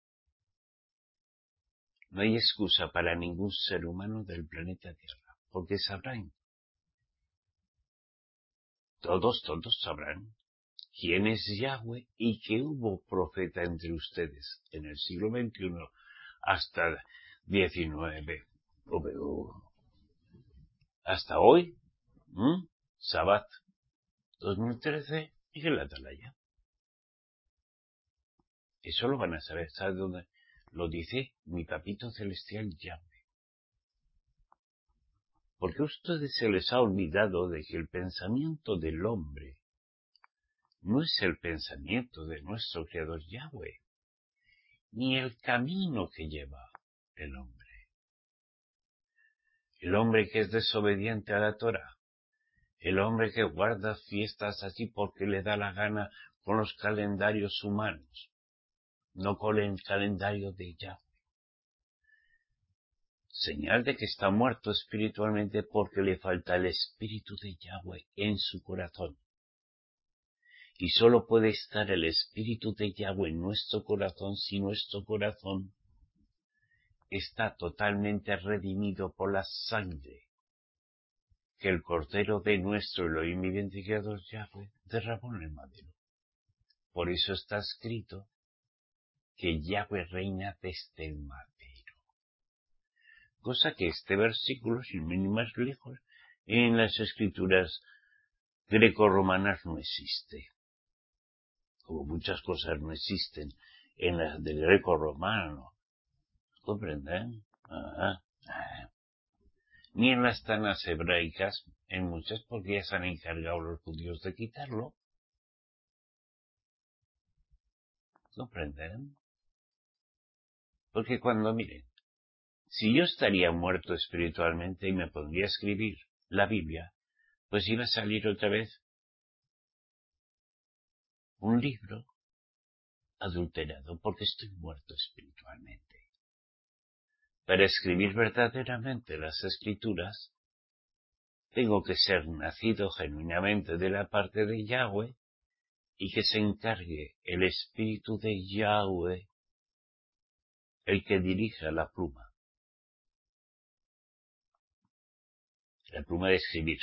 No hay excusa para ningún ser humano del planeta Tierra, porque sabrán, todos, todos sabrán, quién es Yahweh y que hubo profeta entre ustedes en el siglo veintiuno hasta diecinueve, hasta hoy, ¿Mm? Sabbat dos mil trece y en la Atalaya. Eso lo van a saber, ¿sabe dónde? Lo dice mi papito celestial Yahweh. Porque a ustedes se les ha olvidado de que el pensamiento del hombre no es el pensamiento de nuestro Creador Yahweh, ni el camino que lleva el hombre. El hombre que es desobediente a la Torah, el hombre que guarda fiestas así porque le da la gana con los calendarios humanos, no con el calendario de Yahweh. Señal de que está muerto espiritualmente porque le falta el espíritu de Yahweh en su corazón. Y solo puede estar el espíritu de Yahweh en nuestro corazón si nuestro corazón está totalmente redimido por la sangre que el Cordero de nuestro Elohim viviente creador Yahweh derramó en el madero. Por eso está escrito que Yahweh reina desde el madero. Cosa que este versículo, sin ir más lejos, en las escrituras grecorromanas no existe. Como muchas cosas no existen en las del grecorromano. ¿Comprenden? Ah, ah. Ni en las tanas hebraicas, en muchas, porque ya se han encargado los judíos de quitarlo. ¿Comprenden? Porque cuando miren, si yo estaría muerto espiritualmente y me podría escribir la Biblia, pues iba a salir otra vez un libro adulterado, porque estoy muerto espiritualmente. Para escribir verdaderamente las escrituras, tengo que ser nacido genuinamente de la parte de Yahweh y que se encargue el espíritu de Yahweh, el que dirija la pluma. La pluma de escribir,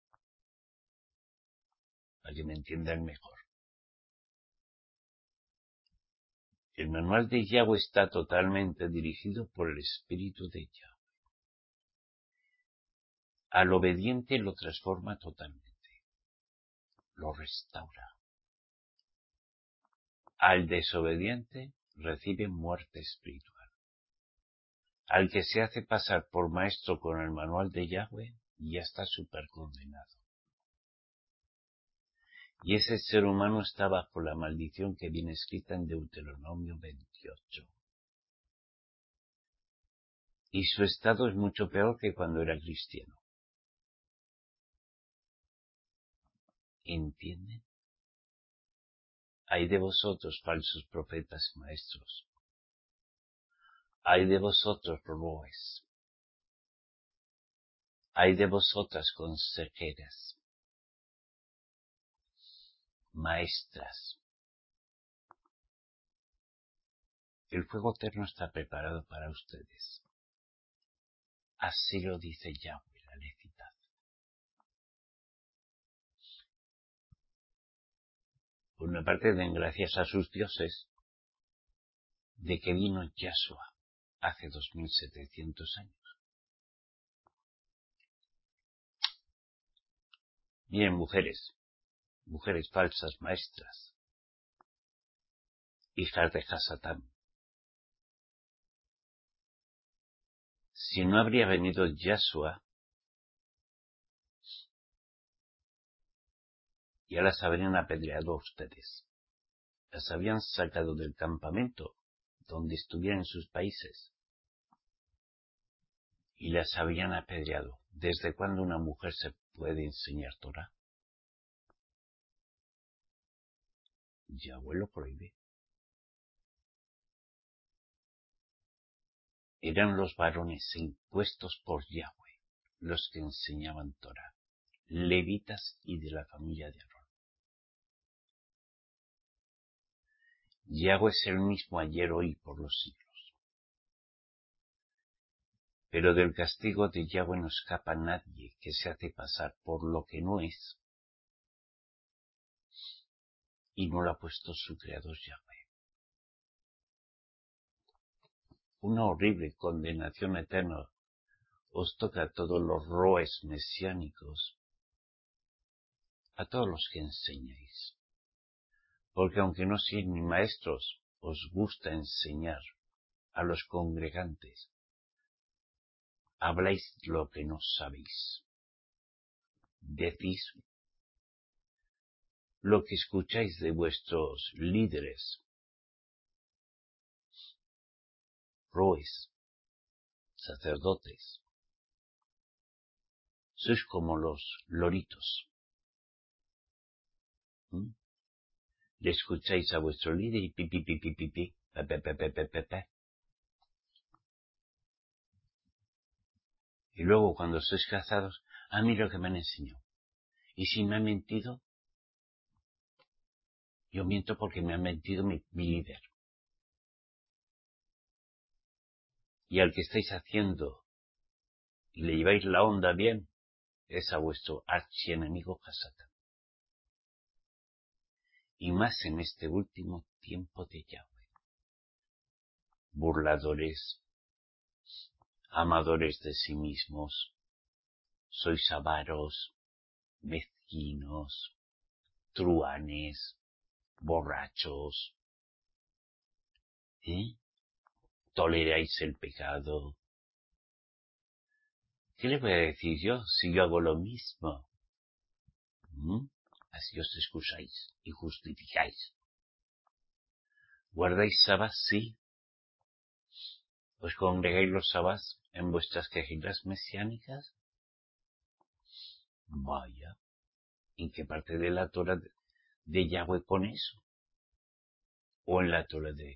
para que me entiendan mejor. El manual de Yahweh está totalmente dirigido por el espíritu de Yahweh. Al obediente lo transforma totalmente, lo restaura. Al desobediente recibe muerte espiritual. Al que se hace pasar por maestro con el manual de Yahweh, ya está súper condenado. Y ese ser humano está bajo la maldición que viene escrita en Deuteronomio veintiocho. Y su estado es mucho peor que cuando era cristiano. ¿Entienden? Hay de vosotros, falsos profetas maestros. Hay de vosotros, roes. Hay de vosotras, consejeras, maestras. El fuego eterno está preparado para ustedes. Así lo dice Yahweh, la Levitat. Por una parte, den gracias a sus dioses de que vino Yahshua hace dos mil setecientos años. Bien, mujeres, mujeres falsas maestras, hijas de Hasatán. Si no habría venido Yahshua, ya las habrían apedreado a ustedes. Las habían sacado del campamento donde estuvieran en sus países y las habían apedreado. ¿Desde cuándo una mujer se puede enseñar Torah? Yahweh lo prohíbe. Eran los varones impuestos por Yahweh los que enseñaban Torah, levitas y de la familia de Aarón. Yahweh es el mismo ayer, hoy y por los siglos. Pero del castigo de Yahweh no escapa nadie que se hace pasar por lo que no es y no lo ha puesto su creador Yahweh. Una horrible condenación eterna os toca a todos los roes mesiánicos, a todos los que enseñáis. Porque aunque no seáis ni maestros, os gusta enseñar a los congregantes. Habláis lo que no sabéis. Decís lo que escucháis de vuestros líderes, roes, sacerdotes. Sois como los loritos. ¿Mm? Le escucháis a vuestro líder y pi, pi, pi, pi, pi, pi, pe, pe, pe, pe, pe, pe, pe. Y luego cuando sois casados, a mí lo que me han enseñado. Y si me ha mentido, yo miento porque me ha mentido mi, mi líder. Y al que estáis haciendo y le lleváis la onda bien, es a vuestro archienemigo Hasatán. Y más en este último tiempo de Yahweh. Burladores, amadores de sí mismos, sois avaros, mezquinos, truanes, borrachos, ¿eh? Toleráis el pecado. ¿Qué le voy a decir yo si yo hago lo mismo? ¿Mm? Así os excusáis y justificáis. ¿Guardáis sabás? Sí. ¿Os congregáis los sabás en vuestras quejitas mesiánicas? Vaya. ¿En qué parte de la Torah de, de Yahweh pone eso? ¿O en la Torah de...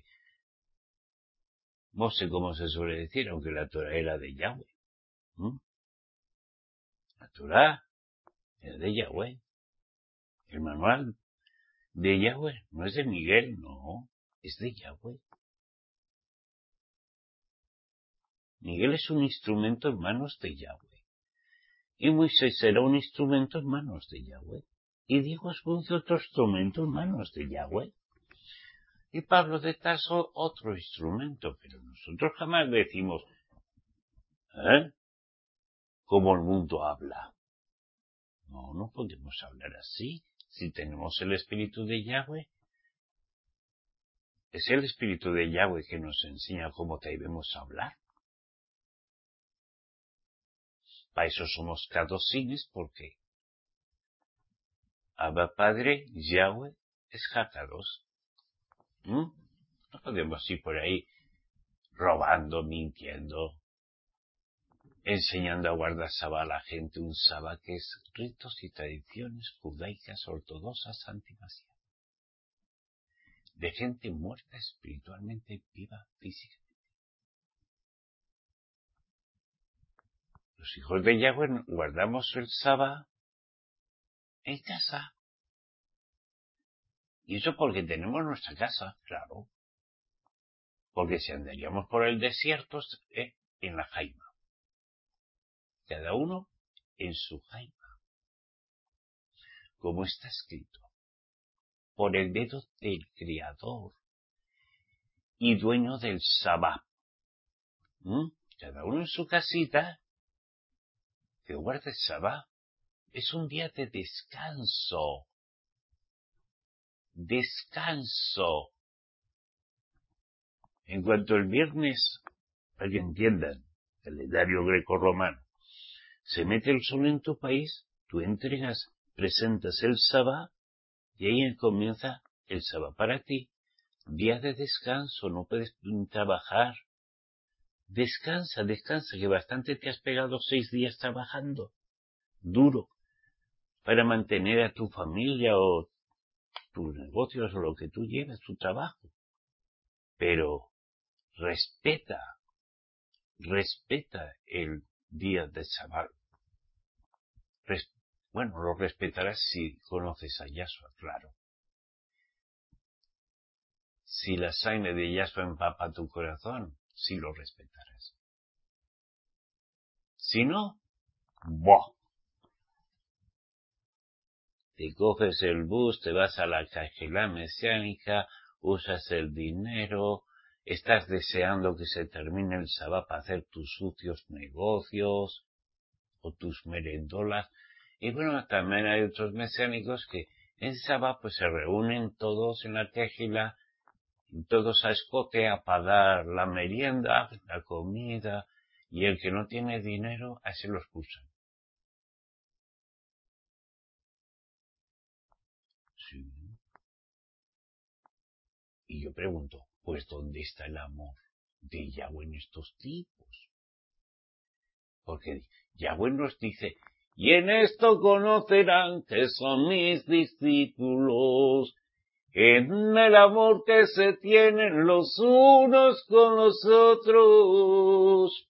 No sé cómo se suele decir, aunque la Torah era de Yahweh. ¿Mm? La Torah era de Yahweh. El manual de Yahweh no es de Miguel, no. Es de Yahweh. Miguel es un instrumento en manos de Yahweh. Y Moisés será un instrumento en manos de Yahweh. Y Diego es otro instrumento en manos de Yahweh. Y Pablo de Tarso otro instrumento. Pero nosotros jamás decimos, ¿eh? Como el mundo habla. No, no podemos hablar así. Si tenemos el Espíritu de Yahweh, es el Espíritu de Yahweh que nos enseña cómo debemos hablar. Para eso somos kadosines, porque Abba Padre, Yahweh, es Hakados. ¿Mm? No podemos ir por ahí robando, mintiendo, enseñando a guardar Sabá a la gente, un Sabá que es ritos y tradiciones judaicas ortodoxas antimasias, de gente muerta espiritualmente, viva físicamente. Los hijos de Yahweh guardamos el Sabá en casa. Y eso porque tenemos nuestra casa, claro. Porque si andaríamos por el desierto, eh, en la jaima. Cada uno en su jaima. Como está escrito. Por el dedo del Creador y dueño del Sabá. ¿Mm? Cada uno en su casita, que guarde el Sabá. Es un día de descanso. Descanso. En cuanto el viernes, para que entiendan, calendario greco-romano, se mete el sol en tu país, tú entregas, presentas el Sabá, y ahí comienza el Sabá para ti. Día de descanso, no puedes trabajar. Descansa, descansa, que bastante te has pegado seis días trabajando, duro, para mantener a tu familia o tus negocios o lo que tú llevas, tu trabajo. Pero respeta, respeta el día de Sabá. Res- bueno, lo respetarás si conoces a Yahshua, claro. Si la sangre de Yahshua empapa tu corazón, sí lo respetarás. Si no, ¡buah! Te coges el bus, te vas a la cajera mesiánica, usas el dinero, estás deseando que se termine el Sabá para hacer tus sucios negocios o tus merendolas. Y bueno, también hay otros mesiánicos que en Sabá pues se reúnen todos en la cajera, todos a escote a pagar la merienda, la comida, y el que no tiene dinero, a ese lo expulsan. Sí. Y yo pregunto, pues ¿dónde está el amor de Yahweh en estos tipos? Porque Yahweh nos dice, y en esto conocerán que son mis discípulos, en el amor que se tienen los unos con los otros.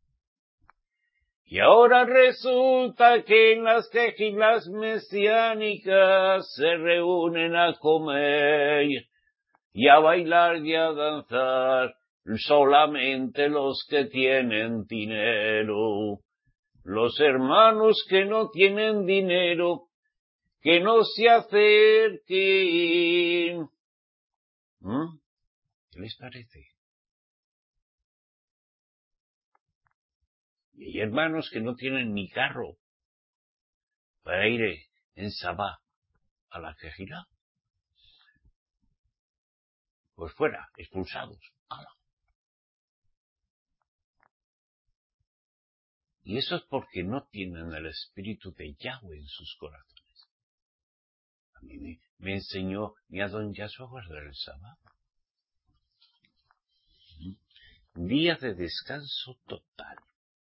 Y ahora resulta que en las quejilas mesiánicas se reúnen a comer y a bailar y a danzar solamente los que tienen dinero. Los hermanos que no tienen dinero, que no se acerquen. ¿Mm? ¿Qué les parece? Y hay hermanos que no tienen ni carro para ir en Sabá a la quejilá. Pues fuera, expulsados. ¡Hala! Y eso es porque no tienen el espíritu de Yahweh en sus corazones. A mí me, me enseñó mi Adón Yahshua a guardar el Sabá. Día de descanso total.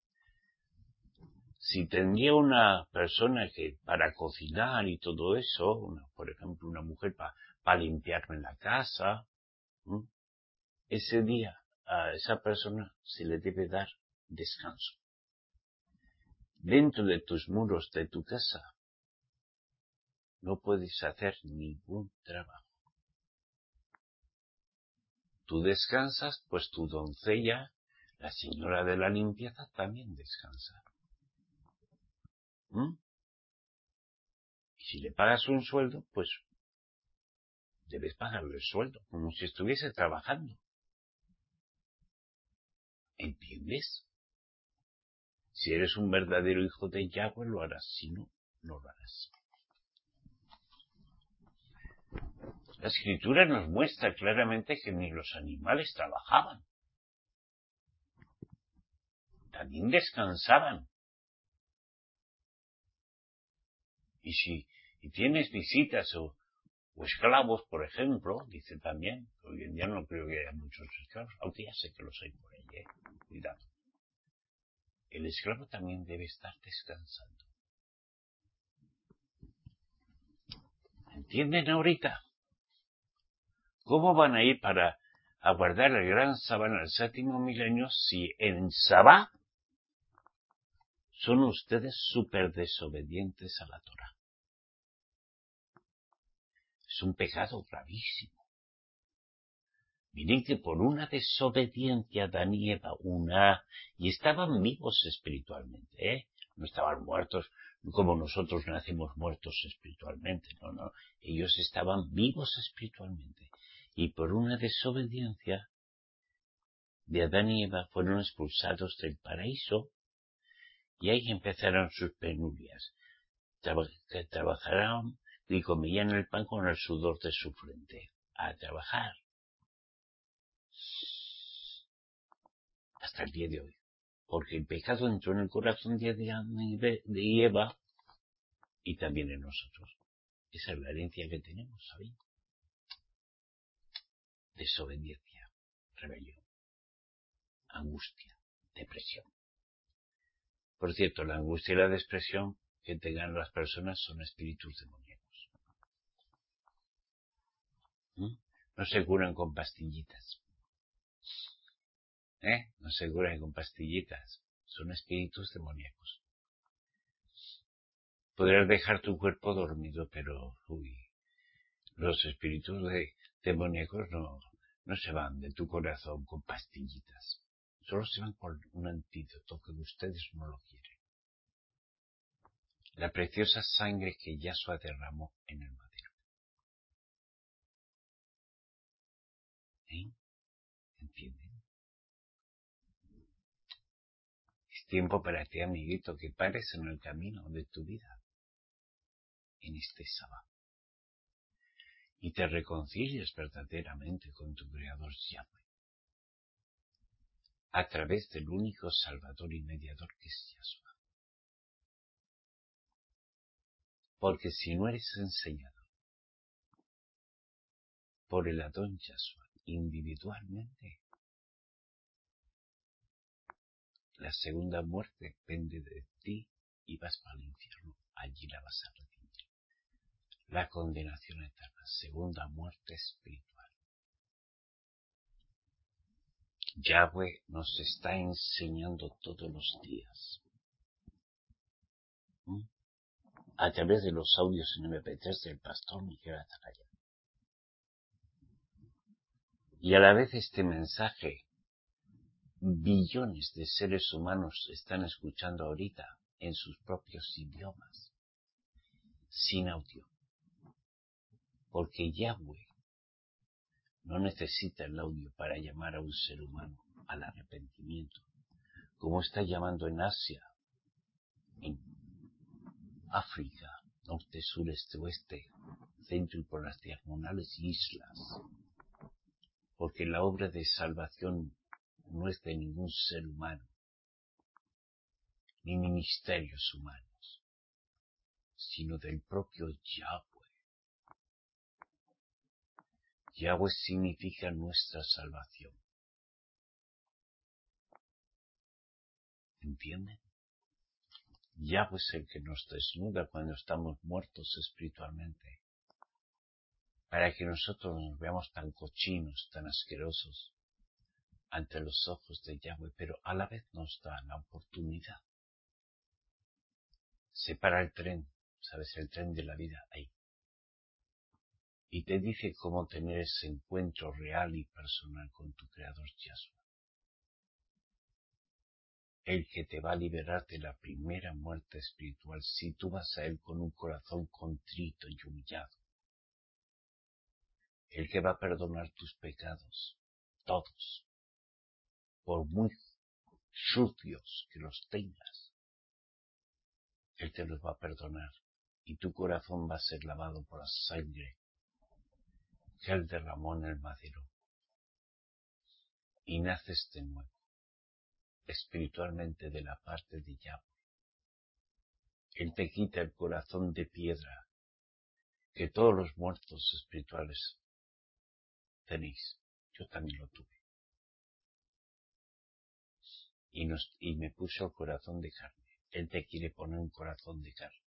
Si tendría una persona que para cocinar y todo eso, una, por ejemplo, una mujer para pa limpiarme la casa, ¿m? Ese día a esa persona se le debe dar descanso. Dentro de tus muros de tu casa no puedes hacer ningún trabajo. Tú descansas, pues tu doncella, la señora de la limpieza, también descansa. ¿Mm? Y si le pagas un sueldo, pues debes pagarle el sueldo, como si estuviese trabajando. ¿Entiendes? Si eres un verdadero hijo de Yahweh, lo harás. Si no, no lo harás. La Escritura nos muestra claramente que ni los animales trabajaban. También descansaban. Y si y tienes visitas o, o esclavos, por ejemplo, dice también, hoy en día no creo que haya muchos esclavos, aunque ya sé que los hay por ahí, ¿eh? Cuidado. El esclavo también debe estar descansando. ¿Entienden ahorita? ¿Cómo van a ir para aguardar el gran Sabá en el séptimo milenio si en Sabá son ustedes súper desobedientes a la Torá? Es un pecado gravísimo. Miren que por una desobediencia Adán y Eva, una, y estaban vivos espiritualmente, ¿eh? No estaban muertos, como nosotros nacemos muertos espiritualmente, no, no. Ellos estaban vivos espiritualmente. Y por una desobediencia de Adán y Eva fueron expulsados del paraíso y ahí empezaron sus penurias. Traba, trabajaron y comían el pan con el sudor de su frente. A trabajar. Hasta el día de hoy. Porque el pecado entró en el corazón de Adán y de Eva y también en nosotros. Esa es la herencia que tenemos, ¿sabéis? Desobediencia, rebelión, angustia, depresión. Por cierto, la angustia y la depresión que tengan las personas son espíritus demoníacos. ¿Mm? No se curan con pastillitas. ¿Eh? No se curan con pastillitas. Son espíritus demoníacos. Podrás dejar tu cuerpo dormido, pero uy, los espíritus de, demoníacos no, no se van de tu corazón con pastillitas. Solo se van con un antídoto que ustedes no lo quieren. La preciosa sangre que Yahshua derramó en el madero. ¿Eh? ¿Entienden? Es tiempo para ti, amiguito, que pares en el camino de tu vida, en este sábado, y te reconcilies verdaderamente con tu Creador Yahweh, a través del único Salvador y Mediador que es Yahshua. Porque si no eres enseñado por el Adón Yahshua individualmente, la segunda muerte depende de ti y vas para el infierno. Allí la vas a recibir. La condenación eterna, segunda muerte espiritual. Yahweh nos está enseñando todos los días. ¿Mm? A través de los audios en eme pe tres del pastor Miguel Atalaya. Y a la vez este mensaje, billones de seres humanos están escuchando ahorita en sus propios idiomas, sin audio. Porque Yahweh no necesita el audio para llamar a un ser humano al arrepentimiento, como está llamando en Asia, en África, norte, sur, este, oeste, centro y por las diagonales islas. Porque la obra de salvación no es de ningún ser humano, ni ministerios humanos, sino del propio Yahweh. Yahweh significa nuestra salvación. ¿Entienden? Yahweh es el que nos desnuda cuando estamos muertos espiritualmente, para que nosotros nos veamos tan cochinos, tan asquerosos ante los ojos de Yahweh, pero a la vez nos da la oportunidad. Se para el tren, ¿sabes? El tren de la vida ahí. Y te dice cómo tener ese encuentro real y personal con tu Creador Yahshua. El que te va a liberar de la primera muerte espiritual si tú vas a Él con un corazón contrito y humillado. El que va a perdonar tus pecados, todos, por muy sucios que los tengas. Él te los va a perdonar y tu corazón va a ser lavado por la sangre que Él derramó en el madero. Y naces de nuevo, espiritualmente de la parte de Yahweh. Él te quita el corazón de piedra que todos los muertos espirituales tenéis. Yo también lo tuve. Y, nos, y me puso el corazón de carne. Él te quiere poner un corazón de carne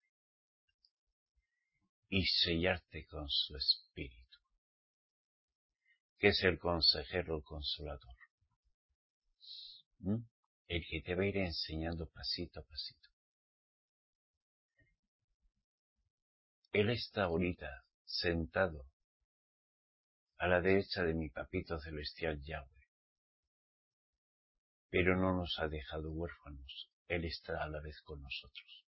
y sellarte con su espíritu, que es el consejero, el consolador. ¿Mm? El que te va a ir enseñando pasito a pasito. Él está ahorita sentado a la derecha de mi papito celestial Yahweh, pero no nos ha dejado huérfanos. Él está a la vez con nosotros,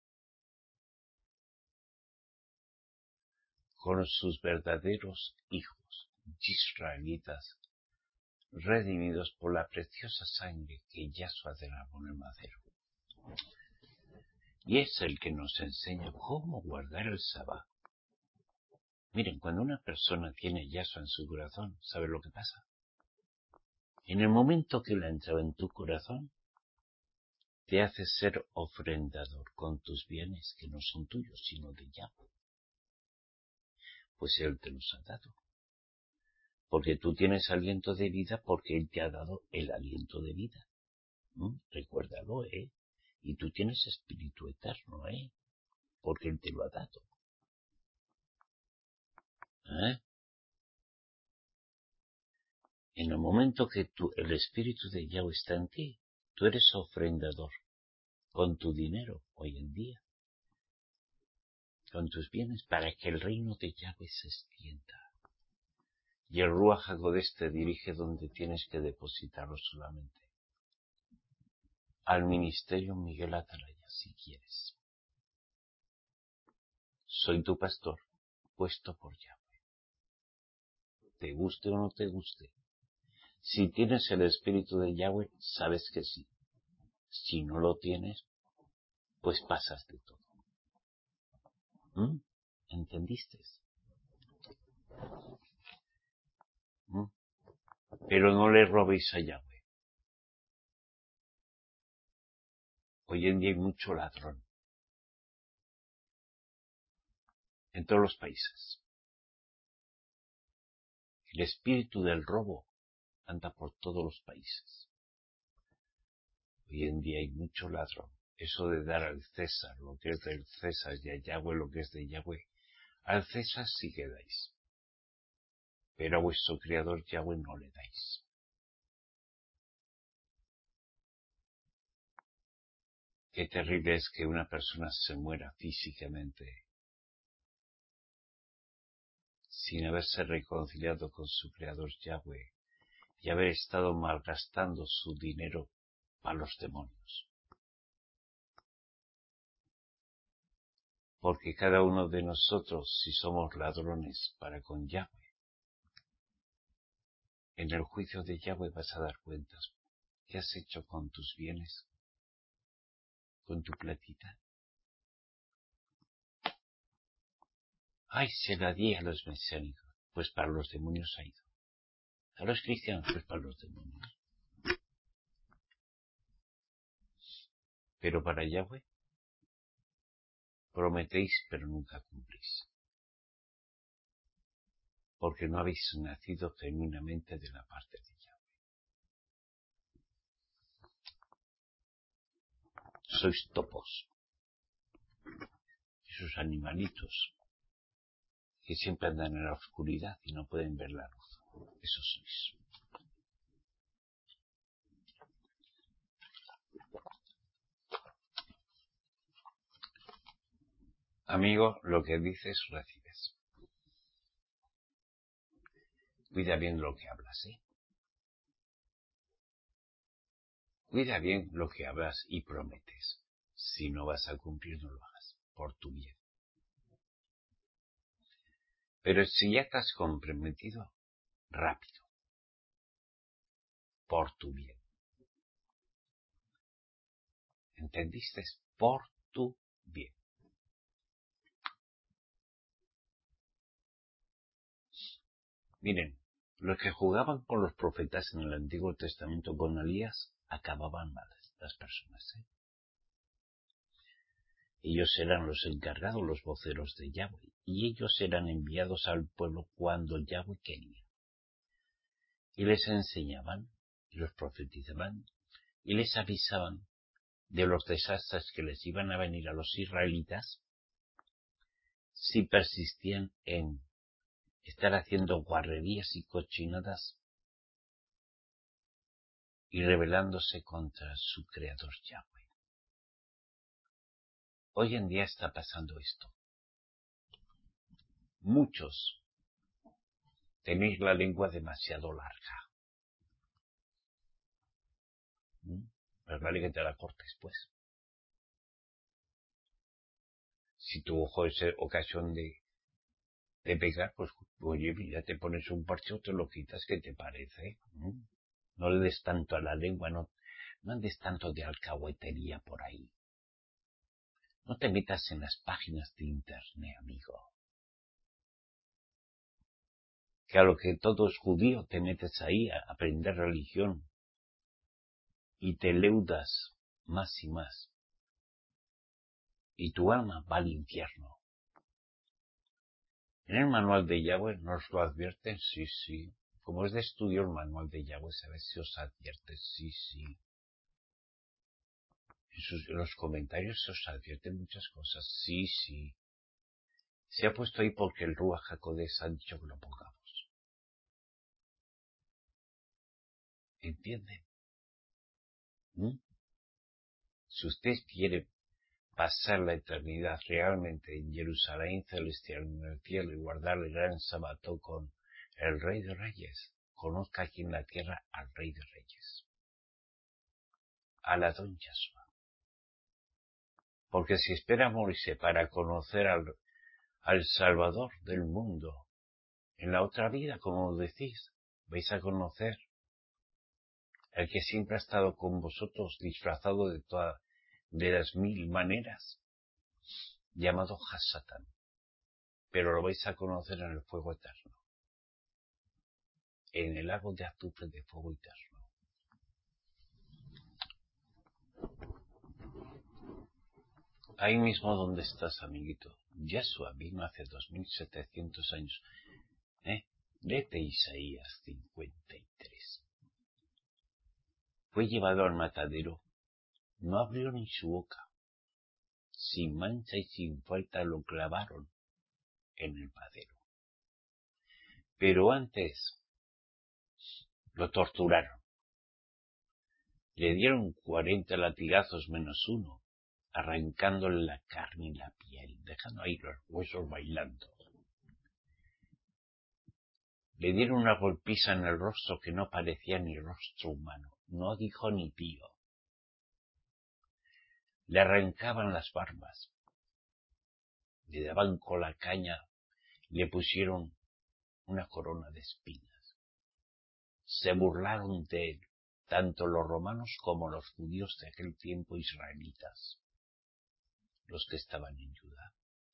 con sus verdaderos hijos israelitas, redimidos por la preciosa sangre que Yahshua derramó en el madero. Y es el que nos enseña cómo guardar el sabbat. Miren, cuando una persona tiene Yahshua en su corazón, ¿sabe lo que pasa? En el momento que Él ha entrado en tu corazón, te hace ser ofrendador con tus bienes que no son tuyos, sino de Yahweh. Pues Él te los ha dado. Porque tú tienes aliento de vida porque Él te ha dado el aliento de vida. ¿Mm? Recuérdalo, ¿eh? Y tú tienes espíritu eterno, ¿eh? Porque Él te lo ha dado. ¿Eh? En el momento que tú, el espíritu de Yahweh está en ti, tú eres ofrendador con tu dinero hoy en día, con tus bienes, para que el reino de Yahweh se extienda. Y el Ruach HaKodesh te dirige donde tienes que depositarlo solamente. Al ministerio Miguel Atalaya, si quieres. Soy tu pastor, puesto por Yahweh. Te guste o no te guste. Si tienes el espíritu de Yahweh, sabes que sí. Si no lo tienes, pues pasas de todo. ¿Mm? ¿Entendiste? ¿Mm? Pero no le robéis a Yahweh. Hoy en día hay mucho ladrón. En todos los países. El espíritu del robo anda por todos los países. Hoy en día hay mucho ladrón. Eso de dar al César lo que es del César y a Yahweh lo que es de Yahweh. Al César sí que dais. Pero a vuestro Creador Yahweh no le dais. Qué terrible es que una persona se muera físicamente sin haberse reconciliado con su Creador Yahweh y haber estado malgastando su dinero para los demonios. Porque cada uno de nosotros, si somos ladrones para con Yahweh, en el juicio de Yahweh vas a dar cuentas. ¿Qué has hecho con tus bienes? ¿Con tu platita? Ay, se la di a los mesiánicos. Pues para los demonios ha ido. A los cristianos, pues para los demonios. Pero para Yahweh, prometéis pero nunca cumplís. Porque no habéis nacido genuinamente de la parte de Yahweh. Sois topos. Esos animalitos que siempre andan en la oscuridad y no pueden ver la luz. Eso sois. Amigo, lo que dices, recibes. Cuida bien lo que hablas, ¿eh? Cuida bien lo que hablas y prometes. Si no vas a cumplir, no lo hagas, por tu bien. Pero si ya estás comprometido, rápido, por tu bien. ¿Entendiste? Por tu bien. Miren, los que jugaban con los profetas en el Antiguo Testamento con Elías, acababan mal las personas, ¿eh? Ellos eran los encargados, los voceros de Yahweh, y ellos eran enviados al pueblo cuando Yahweh quería. Y les enseñaban, y los profetizaban, y les avisaban de los desastres que les iban a venir a los israelitas si persistían en estar haciendo guarrerías y cochinadas y rebelándose contra su creador Yahweh. Hoy en día está pasando esto. Muchos tenéis la lengua demasiado larga. ¿Mm? Pues vale que te la cortes, pues. Si tu ojo es ocasión de, de pegar, pues oye, ya te pones un parche o te lo quitas, ¿qué te parece? ¿Mm? No le des tanto a la lengua, no, no andes tanto de alcahuetería por ahí. No te metas en las páginas de internet, amigo. Que a lo que todo es judío te metes ahí a aprender religión y te leudas más y más. Y tu alma va al infierno. En el manual de Yahweh nos lo advierten, sí, sí. Como es de estudio el manual de Yahweh, ¿sabes si os advierte? Sí, sí. En, sus, en los comentarios se os advierten muchas cosas, sí, sí. Se ha puesto ahí porque el Ruach HaKodesh ha dicho que lo pongamos. ¿Entienden? ¿Mm? Si usted quiere pasar la eternidad realmente en Jerusalén celestial, en el cielo, y guardar el gran sábado con el Rey de Reyes, conozca aquí en la tierra al Rey de Reyes, al Adón Yahshua. Porque si espera morirse para conocer al, al Salvador del mundo, en la otra vida, como decís, vais a conocer el que siempre ha estado con vosotros disfrazado de todas, de las mil maneras, llamado Hasatán. Pero lo vais a conocer en el fuego eterno, en el lago de azufre de fuego eterno. Ahí mismo donde estás, amiguito. Yahshua vino hace dos mil setecientos años. ¿Eh? Léete Isaías cincuenta y tres. Fue llevado al matadero. No abrió ni su boca. Sin mancha y sin falta lo clavaron en el madero. Pero antes lo torturaron. Le dieron cuarenta latigazos menos uno, arrancándole la carne y la piel, dejando ahí los huesos bailando. Le dieron una golpiza en el rostro que no parecía ni rostro humano, no dijo ni pío. Le arrancaban las barbas, le daban con la caña, le pusieron una corona de espinas. Se burlaron de él, tanto los romanos como los judíos de aquel tiempo israelitas, los que estaban en Judá.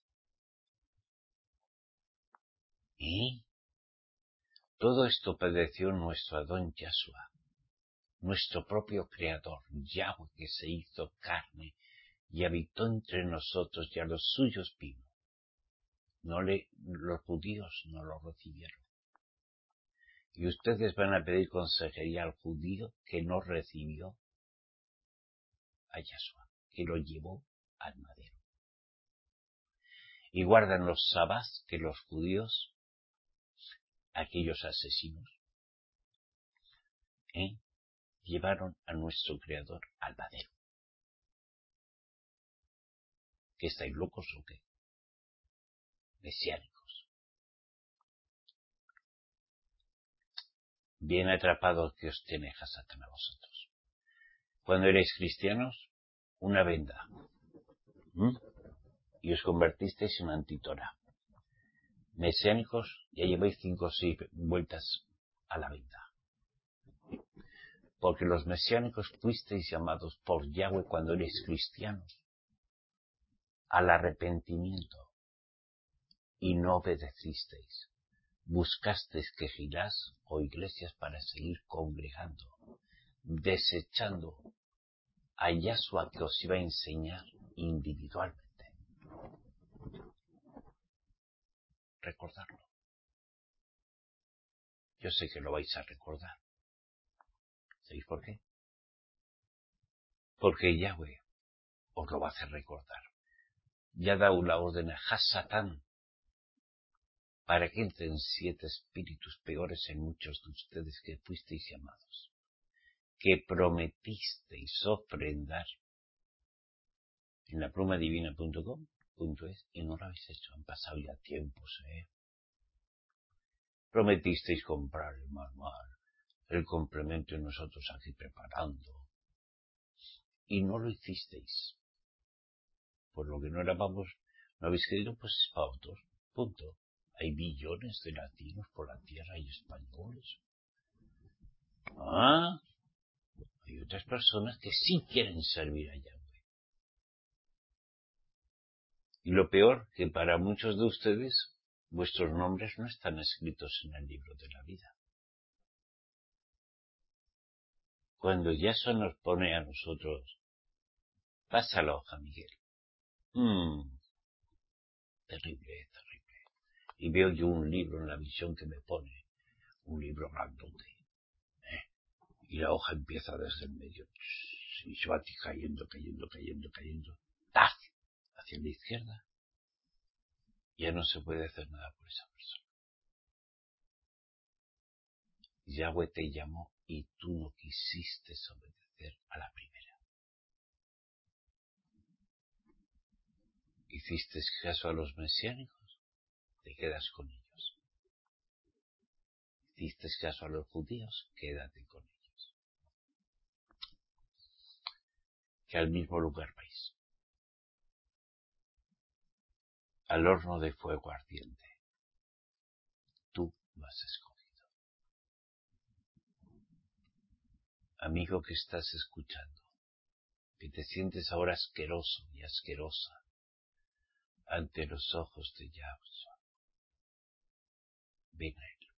¿Y? Todo esto padeció nuestro Adón Yahshua, nuestro propio Creador, Yahweh, que se hizo carne y habitó entre nosotros, y a los suyos vino. No le, los judíos no lo recibieron. Y ustedes van a pedir consejería al judío que no recibió a Yahshua, que lo llevó al madero. Y guardan los sabás que los judíos, aquellos asesinos, ¿eh? llevaron a nuestro Creador al madero. ¿Que estáis locos o qué? Mesiánicos. Bien atrapados que os tiene Hasatán a vosotros. Cuando erais cristianos, una venda. ¿Mm? Y os convertisteis en antitora. Mesiánicos, ya lleváis cinco o seis vueltas a la venda. Porque los mesiánicos fuisteis llamados por Yahweh cuando erais cristianos al arrepentimiento y no obedecisteis. Buscasteis quejilás o iglesias para seguir congregando, desechando a Yahshua que os iba a enseñar individualmente. recordarlo. Yo sé que lo vais a recordar. ¿Sabéis por qué? Porque Yahweh os lo va a hacer recordar. Ya ha dado la orden a Hasatán para que entren siete espíritus peores en muchos de ustedes que fuisteis llamados, que prometisteis ofrendar en la pluma divina punto com punto es y no lo habéis hecho. Han pasado ya tiempos, ¿eh? Prometisteis comprar el manual, el complemento y nosotros aquí preparando. Y no lo hicisteis. Por lo que no era vamos, no habéis querido, pues es para otros. Punto. Hay billones de latinos por la tierra y españoles. Ah, hay otras personas que sí quieren servir a Yahweh. Y lo peor, que para muchos de ustedes, vuestros nombres no están escritos en el libro de la vida. Cuando Yahshua nos pone a nosotros, pasa la hoja, Miguel. Mm, terrible, terrible. Y veo yo un libro en la visión que me pone, un libro grandote. ¿eh? Y la hoja empieza desde el medio. Y se va cayendo, cayendo, cayendo, cayendo. ¡Tac! Hacia la izquierda. Ya no se puede hacer nada por esa persona. Yahweh te llamó y tú no quisiste obedecer a la primera. Hiciste caso a los mesiánicos, te quedas con ellos. Hiciste caso a los judíos, quédate con ellos. Que al mismo lugar vais. Al horno de fuego ardiente. Tú lo has escogido. Amigo que estás escuchando, que te sientes ahora asqueroso y asquerosa ante los ojos de Yahshua. Ven a él.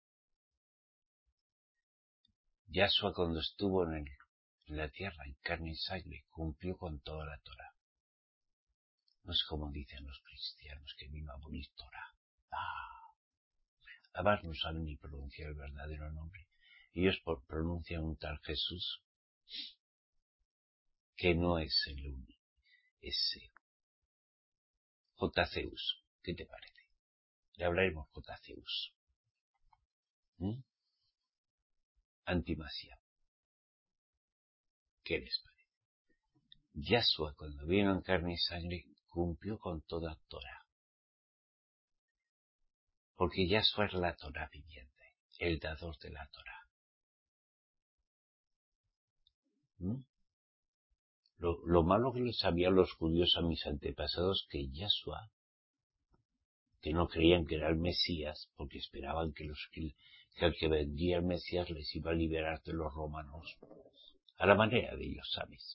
Yahshua cuando estuvo en, el, en la tierra en carne y sangre cumplió con toda la Torah. No es como dicen los cristianos que vino a abolir Torah. Ah, además no saben ni pronunciar el verdadero nombre. Ellos pronuncian un tal Jesús que no es el único, es Jotaceus. ¿Qué te parece? Le hablaremos Jotaceus. ¿Mm? Antimasia. ¿Qué les parece? Yahshua, cuando vino en carne y sangre, cumplió con toda Torah. Porque Yahshua es la Torah viviente, el dador de la Torah. ¿Mm? Lo, lo malo que les sabían los judíos a mis antepasados que Yahshua, que no creían que era el Mesías, porque esperaban que, los, que, que el que vendría el Mesías les iba a liberar de los romanos, a la manera de ellos, ¿sabes?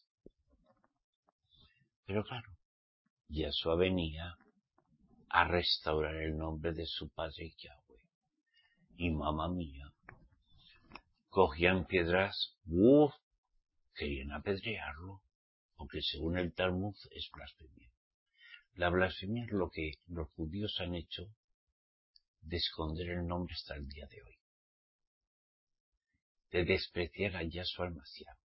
Pero claro, Yahshua venía a restaurar el nombre de su padre Yahweh. Y mamá mía, cogían piedras, uff, querían apedrearlo, porque según el Talmud es blasfemia. La blasfemia es lo que los judíos han hecho de esconder el nombre hasta el día de hoy, de despreciar a Yahshua al Mashiach.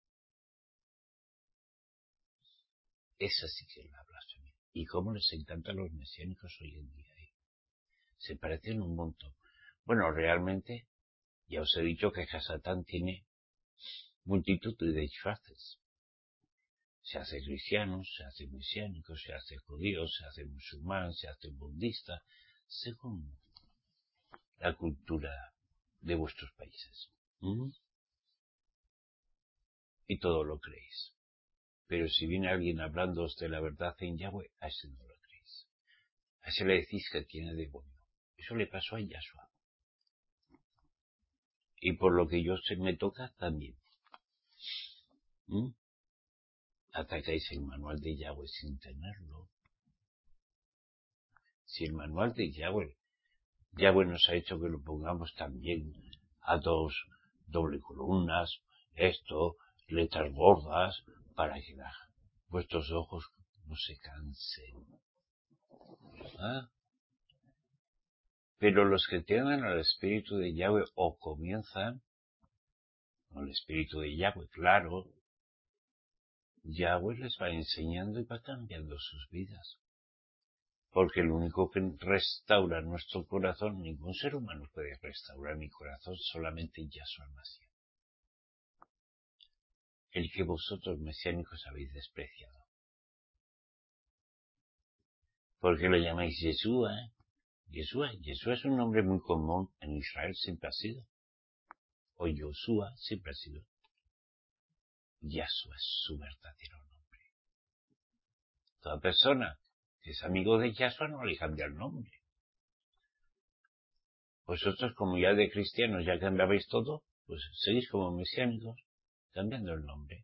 Esa sí que es la blasfemia. Y cómo les encantan los mesiánicos hoy en día. ¿eh? Se parecen un montón. Bueno, realmente, ya os he dicho que Hasatán tiene multitud de disfraces. Se hace cristiano, se hace mesiánico, se hace judío, se hace musulmán, se hace budista, según la cultura de vuestros países. ¿Mm? Y todo lo creéis. Pero si viene alguien hablándoos de la verdad en Yahweh, a ese no lo creéis. A ese le decís que tiene demonio. Eso le pasó a Yahshua. Y por lo que yo se me toca también. ¿Mm? Atacáis el manual de Yahweh sin tenerlo. Si el manual de Yahweh, Yahweh nos ha hecho que lo pongamos también a dos doble columnas, esto, letras gordas, para que la, vuestros ojos no se cansen. ¿Ah? Pero los que tienen al Espíritu de Yahweh o comienzan con el Espíritu de Yahweh, claro, Yahweh les va enseñando y va cambiando sus vidas. Porque el único que restaura nuestro corazón, ningún ser humano puede restaurar mi corazón, solamente Yahshua Mashiach, el que vosotros mesiánicos habéis despreciado. ¿Por qué lo llamáis Yeshua? ¿eh? Yeshua, Yeshua es un nombre muy común en Israel, siempre ha sido. O Yoshua siempre ha sido. Yahshua es su verdadero nombre. Toda persona que es amigo de Yahshua no le cambia el nombre. Vosotros, como ya de cristianos ya cambiabais todo, pues seguís como mesiánicos, cambiando el nombre.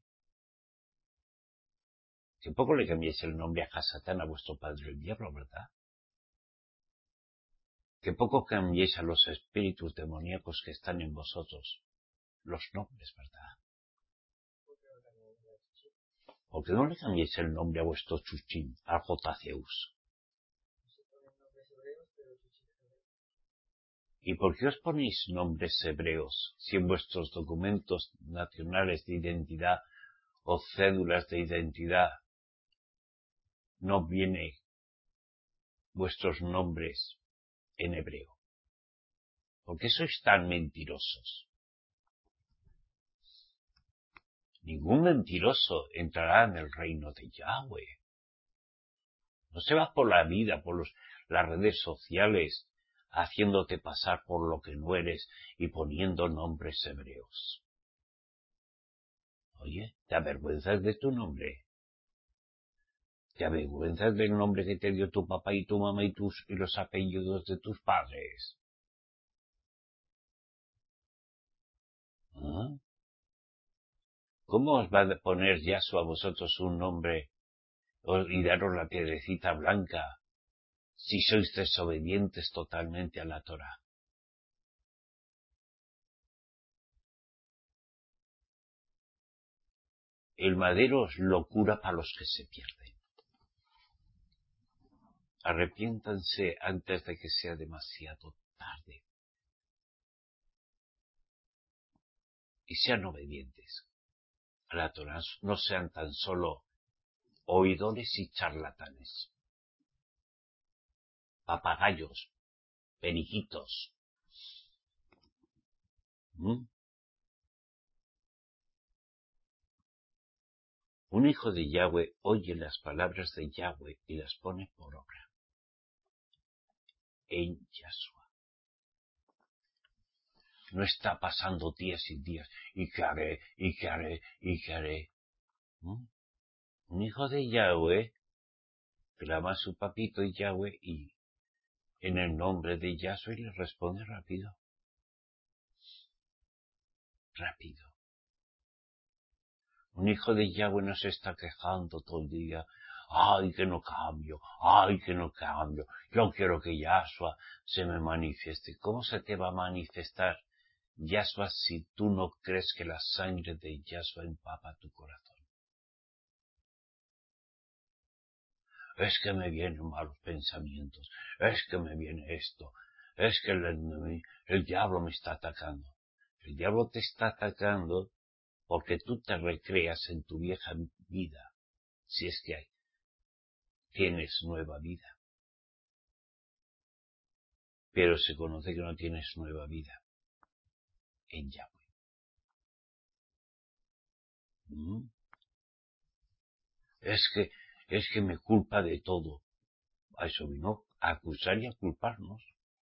Que poco le cambiéis el nombre a Hasatán, a vuestro padre el diablo, ¿verdad? Que poco cambiéis a los espíritus demoníacos que están en vosotros los nombres, ¿verdad? ¿Por qué no le cambiéis el nombre a vuestro chuchín, al Jotaceus? ¿Y por qué os ponéis nombres hebreos si en vuestros documentos nacionales de identidad o cédulas de identidad no vienen vuestros nombres en hebreo? ¿Por qué sois tan mentirosos? Ningún mentiroso entrará en el reino de Yahweh. No se va por la vida, por los, las redes sociales, haciéndote pasar por lo que no eres y poniendo nombres hebreos. Oye, ¿te avergüenzas de tu nombre? ¿Te avergüenzas del nombre que te dio tu papá y tu mamá y, tus, y los apellidos de tus padres? ¿Ah? ¿Cómo os va a poner Yahshua a vosotros un nombre y daros la piedrecita blanca si sois desobedientes totalmente a la Torah? El madero es locura para los que se pierden. Arrepiéntanse antes de que sea demasiado tarde. Y sean obedientes a la Torah, no sean tan solo oidores y charlatanes, papagayos, periquitos. ¿Mm? Un hijo de Yahweh oye las palabras de Yahweh y las pone por obra. En Yahshua. No está pasando días y días. ¿Y qué haré? ¿Y qué haré? ¿Y qué haré? ¿Mm? Un hijo de Yahweh clama a su papito y Yahweh y en el nombre de Yahshua y le responde rápido. Rápido. Un hijo de Yahweh no se está quejando todo el día. Ay, que no cambio. Ay, que no cambio. Yo quiero que Yahshua se me manifieste. ¿Cómo se te va a manifestar Yahshua si tú no crees que la sangre de Yahshua empapa tu corazón? Es que me vienen malos pensamientos. Es que me viene esto. Es que el, el diablo me está atacando. El diablo te está atacando porque tú te recreas en tu vieja vida, si es que hay, tienes nueva vida. Pero se conoce que no tienes nueva vida en Yahweh. ¿Mm? Es que, es que me culpa de todo. A eso vino a acusar y a culparnos.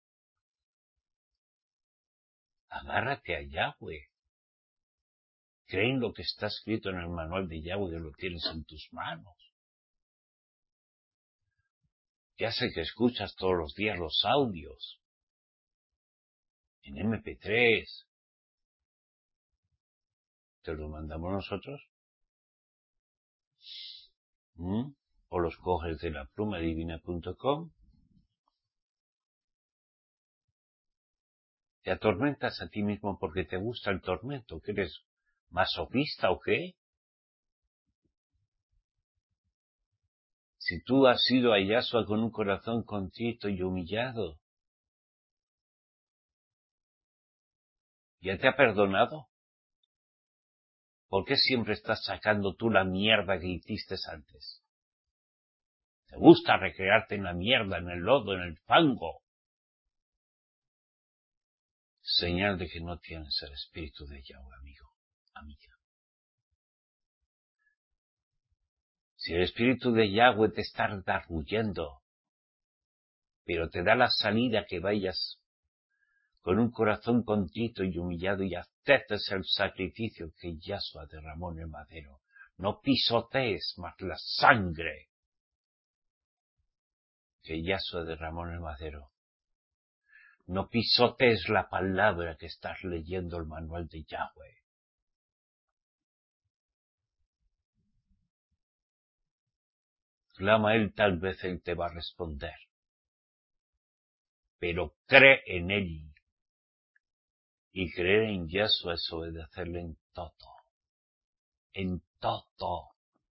Agárrate a Yahweh. Cree en lo que está escrito en el manual de Yahweh, que lo tienes en tus manos. Ya sé que escuchas todos los días los audios. En eme pe tres. ¿Te los mandamos nosotros? ¿Mm? O los coges de la pluma divina punto com. ¿Te atormentas a ti mismo porque te gusta el tormento? ¿Que eres masoquista o qué? Si tú has ido a Yahshua con un corazón contrito y humillado, ¿Ya te ha perdonado? ¿Por qué siempre estás sacando tú la mierda que hiciste antes? ¿Te gusta recrearte en la mierda, en el lodo, en el fango? Señal de que no tienes el espíritu de Yahweh, amigo, amiga. Si el espíritu de Yahweh te está redarguyendo, pero te da la salida que vayas con un corazón contrito y humillado y aceptes el sacrificio que Yahshua derramó en el madero. No pisotees más la sangre que Yahshua derramó en el madero. No pisotees la palabra que estás leyendo el manual de Yahweh. Clama a Él, tal vez Él te va a responder. Pero cree en Él. Y creer en Yahshua es obedecerle en todo. En todo.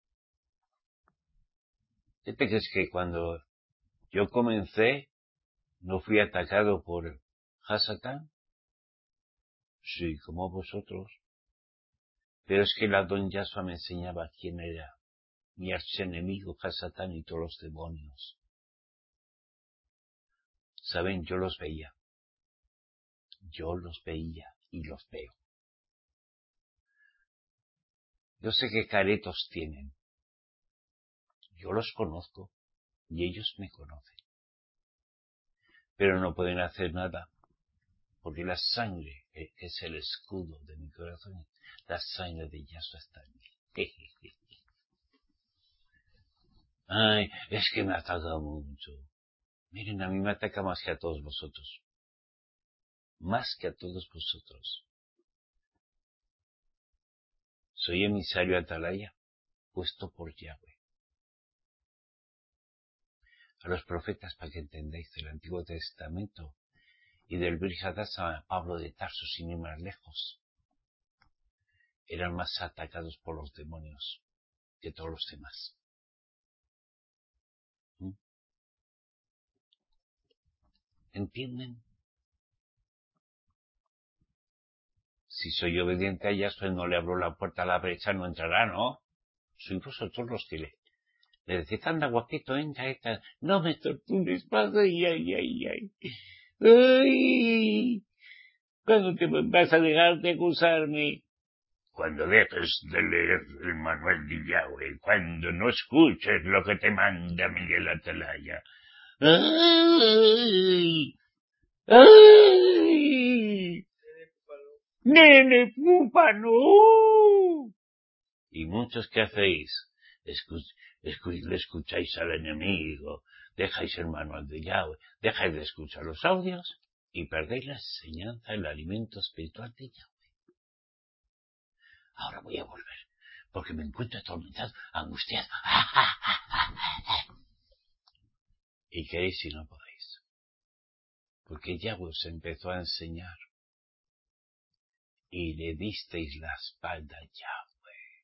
¿Qué te crees que cuando yo comencé no fui atacado por Hasatán? Sí, como vosotros. Pero es que el Adón Yahshua me enseñaba quién era mi archienemigo Hasatán y todos los demonios. Saben, yo los veía. Yo los veía y los veo. Yo sé qué caretos tienen. Yo los conozco y ellos me conocen. Pero no pueden hacer nada porque la sangre, que es el escudo de mi corazón, la sangre de Yahshua está en mí. Ay, es que me ataca mucho. Miren, a mí me ataca más que a todos vosotros. Más que a todos vosotros. Soy emisario atalaya, puesto por Yahweh. A los profetas, para que entendáis del Antiguo Testamento y del Brihadas a Pablo de Tarso, sin ir más lejos, eran más atacados por los demonios que todos los demás. ¿Mm? ¿Entienden? Si soy obediente a Yahshua y no le abro la puerta a la brecha, no entrará, ¿no? Sois vosotros los que le, le decís, anda guapito, entra, entra, no me tortures, pasa, ay, ay, ay, ay. Ay, ¿cuándo te vas a dejar de acusarme? Cuando dejes de leer el manual de Yahweh, cuando no escuches lo que te manda Miguel Atalaya. ¡Ay! ¡Ay! ¡Nene púpano! Y muchos que hacéis, escuch, escuch, le escucháis al enemigo, dejáis el manual de Yahweh, dejáis de escuchar los audios y perdéis la enseñanza, el alimento espiritual de Yahweh. Ahora voy a volver, porque me encuentro atormentado, angustiado. Y queréis si no podéis. Porque Yahweh os empezó a enseñar y le disteis la espalda a Yahweh.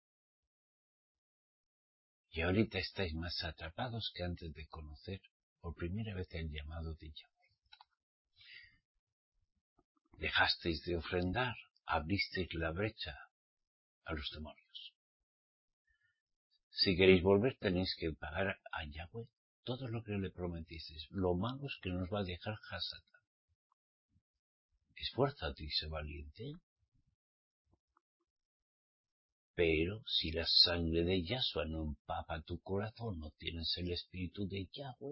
Y ahorita estáis más atrapados que antes de conocer por primera vez el llamado de Yahweh. Dejasteis de ofrendar, abristeis la brecha a los demonios. Si queréis volver tenéis que pagar a Yahweh todo lo que le prometisteis. Lo malo es que nos va a dejar Hasatán. Esfuérzate y sé valiente. Pero si la sangre de Yahshua no empapa tu corazón, no tienes el espíritu de Yahweh,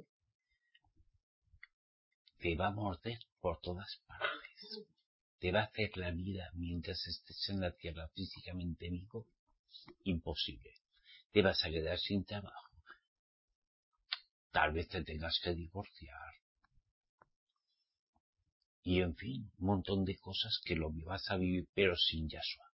te va a morder por todas partes. Te va a hacer la vida mientras estés en la tierra físicamente vivo imposible. Te vas a quedar sin trabajo. Tal vez te tengas que divorciar. Y en fin, un montón de cosas que lo vas a vivir, pero sin Yahshua.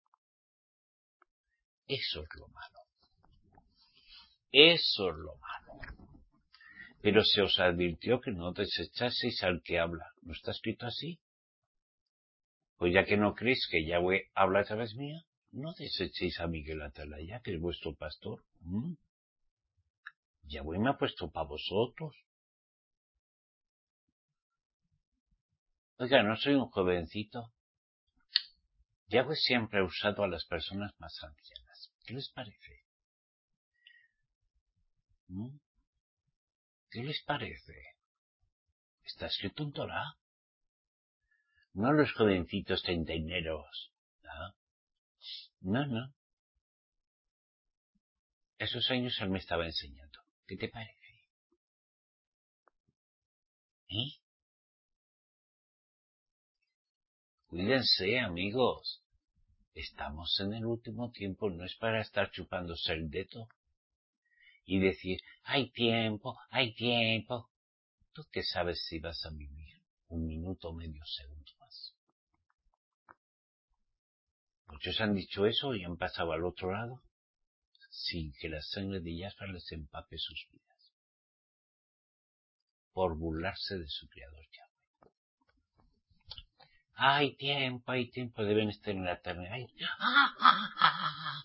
Eso es lo malo. Eso es lo malo. Pero se os advirtió que no desechaseis al que habla. ¿No está escrito así? Pues ya que no creéis que Yahweh habla a través mía, no desechéis a Miguel Atalaya, que es vuestro pastor. ¿Mm? Yahweh me ha puesto para vosotros. Oiga, no soy un jovencito. Yahweh siempre ha usado a las personas más ancianas. ¿Qué les parece? ¿Mm? ¿Qué les parece? Está escrito en Torá. No los jovencitos treintañeros. ¿No? No, no. Esos años él me estaba enseñando. ¿Qué te parece? ¿Eh? Cuídense, amigos. Estamos en el último tiempo, no es para estar chupándose el dedo y decir, hay tiempo, hay tiempo. ¿Tú qué sabes si vas a vivir un minuto o medio segundo más? Muchos han dicho eso y han pasado al otro lado sin que la sangre de Yahshua les empape sus vidas, por burlarse de su Creador Yahweh. Hay tiempo, hay tiempo, deben estar en la eternidad. Ay, ah, ah, ah,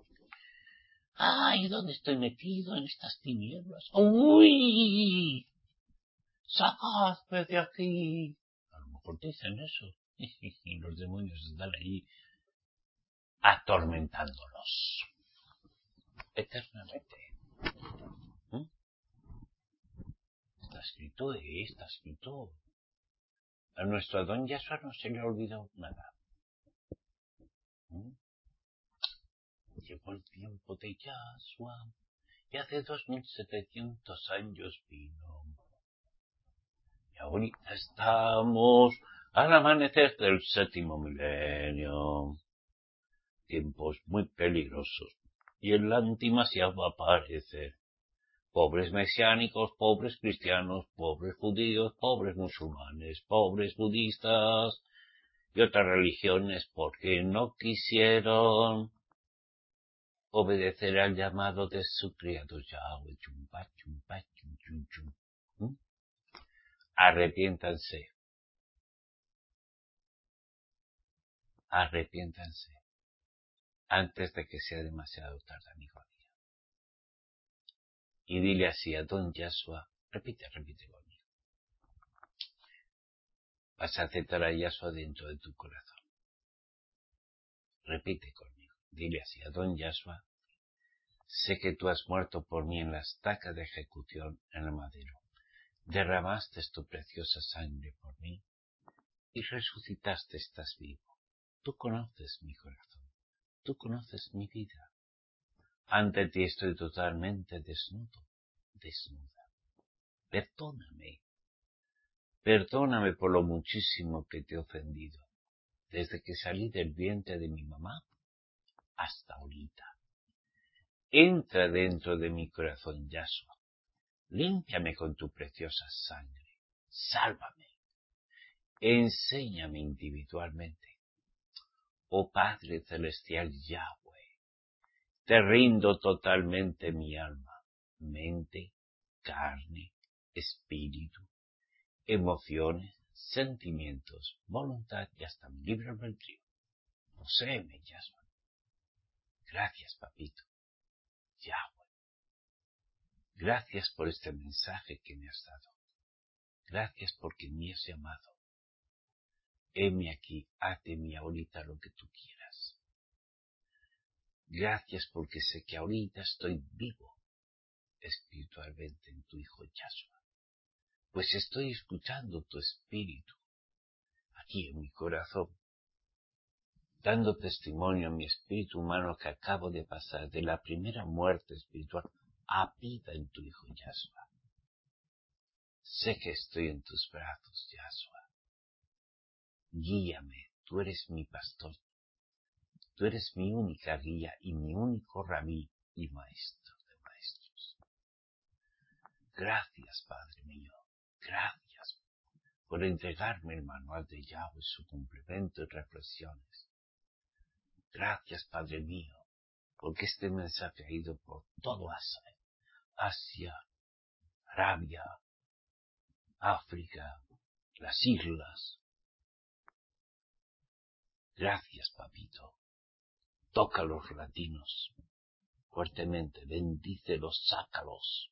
ay, ¿dónde estoy metido en estas tinieblas? ¡Uy! ¡Sacadme de aquí! A lo mejor te dicen eso. Y los demonios están ahí atormentándolos eternamente. ¿Mm? Está escrito, eh, está escrito. A nuestro Adón Yahshua no se le ha olvidado nada. ¿Mm? Llegó el tiempo de Yahshua y hace dos mil setecientos años vino. Y ahorita estamos al amanecer del séptimo milenio. Tiempos muy peligrosos. Y el antimasía va a aparecer. Pobres mesiánicos, pobres cristianos, pobres judíos, pobres musulmanes, pobres budistas y otras religiones porque no quisieron obedecer al llamado de su criado Yahweh. Chumpa, chumpa, chum, chum, chum. ¿Mm? Arrepiéntanse. Arrepiéntanse. Antes de que sea demasiado tarde, amigo mío. Y dile así a Don Yahshua, repite, repite conmigo. Vas a aceptar a Yahshua dentro de tu corazón. Repite conmigo. Dile así a Don Yahshua, sé que tú has muerto por mí en la estaca de ejecución en el madero. Derramaste tu preciosa sangre por mí y resucitaste, estás vivo. Tú conoces mi corazón. Tú conoces mi vida. Ante ti estoy totalmente desnudo, desnuda. Perdóname. Perdóname por lo muchísimo que te he ofendido, desde que salí del vientre de mi mamá hasta ahorita. Entra dentro de mi corazón, Yahshua. Límpiame con tu preciosa sangre. Sálvame. Enséñame individualmente. Oh Padre Celestial Yahweh, te rindo totalmente mi alma, mente, carne, espíritu, emociones, sentimientos, voluntad y hasta mi libre albedrío. Poséeme, Yahshua. Gracias, papito. Yahweh. Gracias por este mensaje que me has dado. Gracias porque me has llamado. Heme aquí, haz de mí ahorita lo que tú quieras. Gracias porque sé que ahorita estoy vivo espiritualmente en tu Hijo Yahshua. Pues estoy escuchando tu espíritu aquí en mi corazón, dando testimonio a mi espíritu humano que acabo de pasar de la primera muerte espiritual a vida en tu Hijo Yahshua. Sé que estoy en tus brazos, Yahshua. Guíame, tú eres mi pastor. Tú eres mi única guía y mi único rabí y maestro de maestros. Gracias, Padre mío. Gracias por entregarme el manual de Yahweh, su complemento y reflexiones. Gracias, Padre mío, porque este mensaje ha ido por todo Asia, Asia, Arabia, África, las islas. Gracias, papito. Toca a los latinos fuertemente, bendícelos, sácalos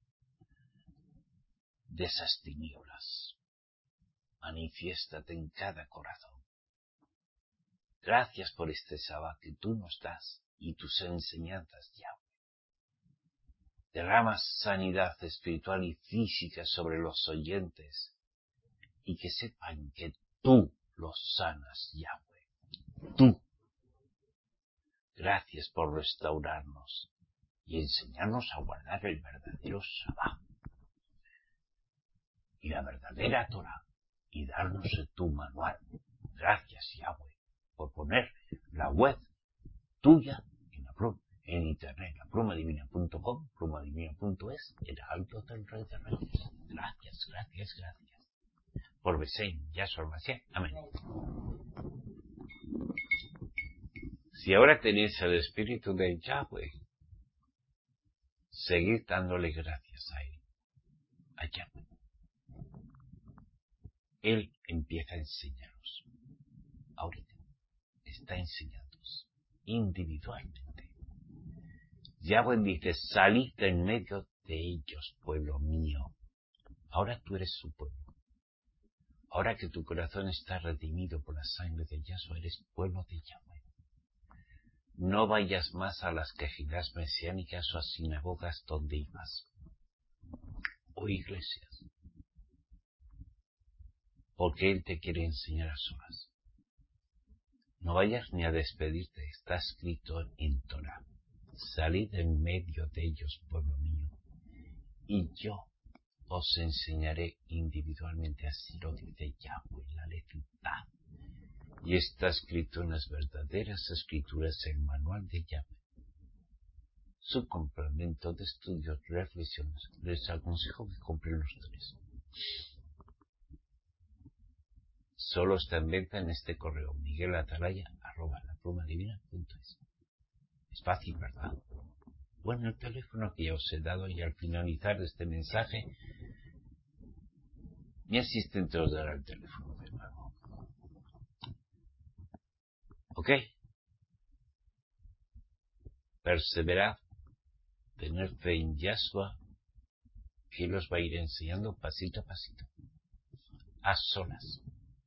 de esas tinieblas. Manifiéstate en cada corazón. Gracias por este sábado que tú nos das y tus enseñanzas, Yahweh. Derramas sanidad espiritual y física sobre los oyentes y que sepan que tú los sanas, Yahweh. Tú. Gracias por restaurarnos y enseñarnos a guardar el verdadero Shabbat y la verdadera Torah y darnos tu manual. Gracias, Yahweh, por poner la web tuya en la pluma, en internet, la pluma divina punto com, pluma divina punto es, el alto del Rey de Reyes. Gracias, gracias, gracias. Por Besein, Yahshua Mashiach. Amén. Si ahora tenéis el Espíritu de Yahweh, seguid dándole gracias a Él, a Yahweh. Él empieza a enseñaros. Ahorita está enseñándoos individualmente. Yahweh dice, salid en medio de ellos, pueblo mío. Ahora tú eres su pueblo. Ahora que tu corazón está redimido por la sangre de Yahshua, eres pueblo de Yahweh. No vayas más a las quejidas mesiánicas o a sinagogas donde ibas, o iglesias, porque Él te quiere enseñar a solas. No vayas ni a despedirte, está escrito en Torah. Salid en medio de ellos, pueblo mío, y yo os enseñaré individualmente, así lo dice Yahweh, la Levitá. Y está escrito en las verdaderas escrituras, el manual de Yahweh. Su complemento de estudios, reflexiones, les aconsejo que compren los tres. Solo está en venta en este correo, miguelatalaya arroba la pluma divina punto es. Es fácil, ¿verdad? Bueno, el teléfono que ya os he dado, y al finalizar este mensaje, mi asistente os dará el teléfono de nuevo. ¿Ok? Perseverad, tener fe en Yahshua, que Él os va a ir enseñando pasito a pasito, a solas.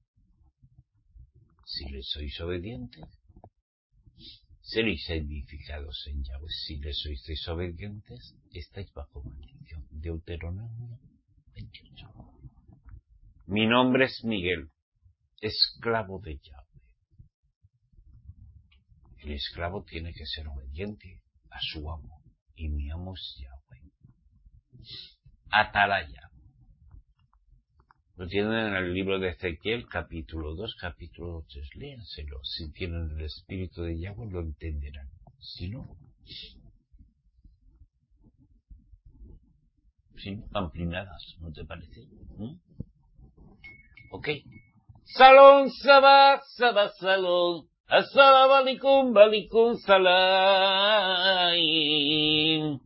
Si le sois obedientes, seréis edificados en Yahweh. Si le sois desobedientes, estáis bajo maldición. Deuteronomio veintiocho. Mi nombre es Miguel, esclavo de Yahweh. El esclavo tiene que ser obediente a su amo, y mi amo es Yahweh. Atalaya. Lo tienen en el libro de Ezequiel, capítulo dos, capítulo tres. Léanselo. Si tienen el Espíritu de Yahweh, lo entenderán. Si no, si no, pamplinadas, ¿no te parece? ¿Mm? Ok. Salón, sabá, sabá, salón. Assalam alaikum, alaikum salam.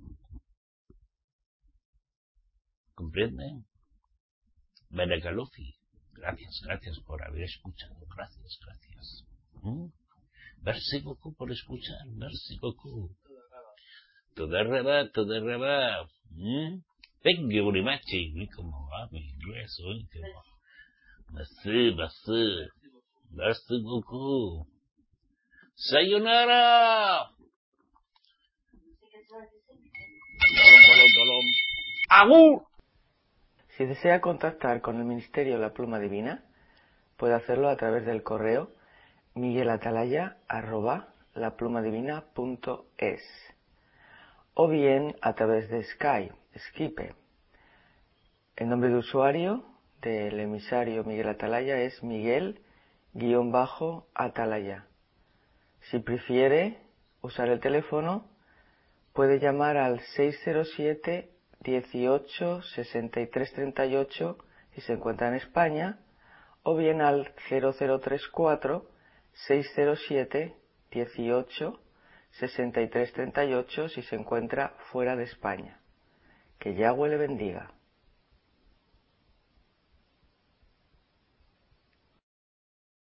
¿Comprenden? Benegalofi, gracias, gracias por haber escuchado, gracias, gracias. ¿Mm? Merci beaucoup por escuchar, merci beaucoup. Todo reba, todo reba. ¿Mm? Thank you very much. ¿Cómo va mi inglés hoy? Merci, merci. Merci beaucoup. Sayonara. ¡Agur! Si desea contactar con el Ministerio La Pluma Divina, puede hacerlo a través del correo miguelatalaya arroba la pluma divina punto es o bien a través de Skype, Skype. El nombre de usuario del emisario Miguel Atalaya es Miguel-Atalaya. Si prefiere usar el teléfono, puede llamar al seis cero siete, dieciocho, sesenta y tres treinta y ocho si se encuentra en España, o bien al cero cero tres cuatro, seis cero siete, dieciocho, sesenta y tres treinta y ocho si se encuentra fuera de España. Que Yahweh le bendiga.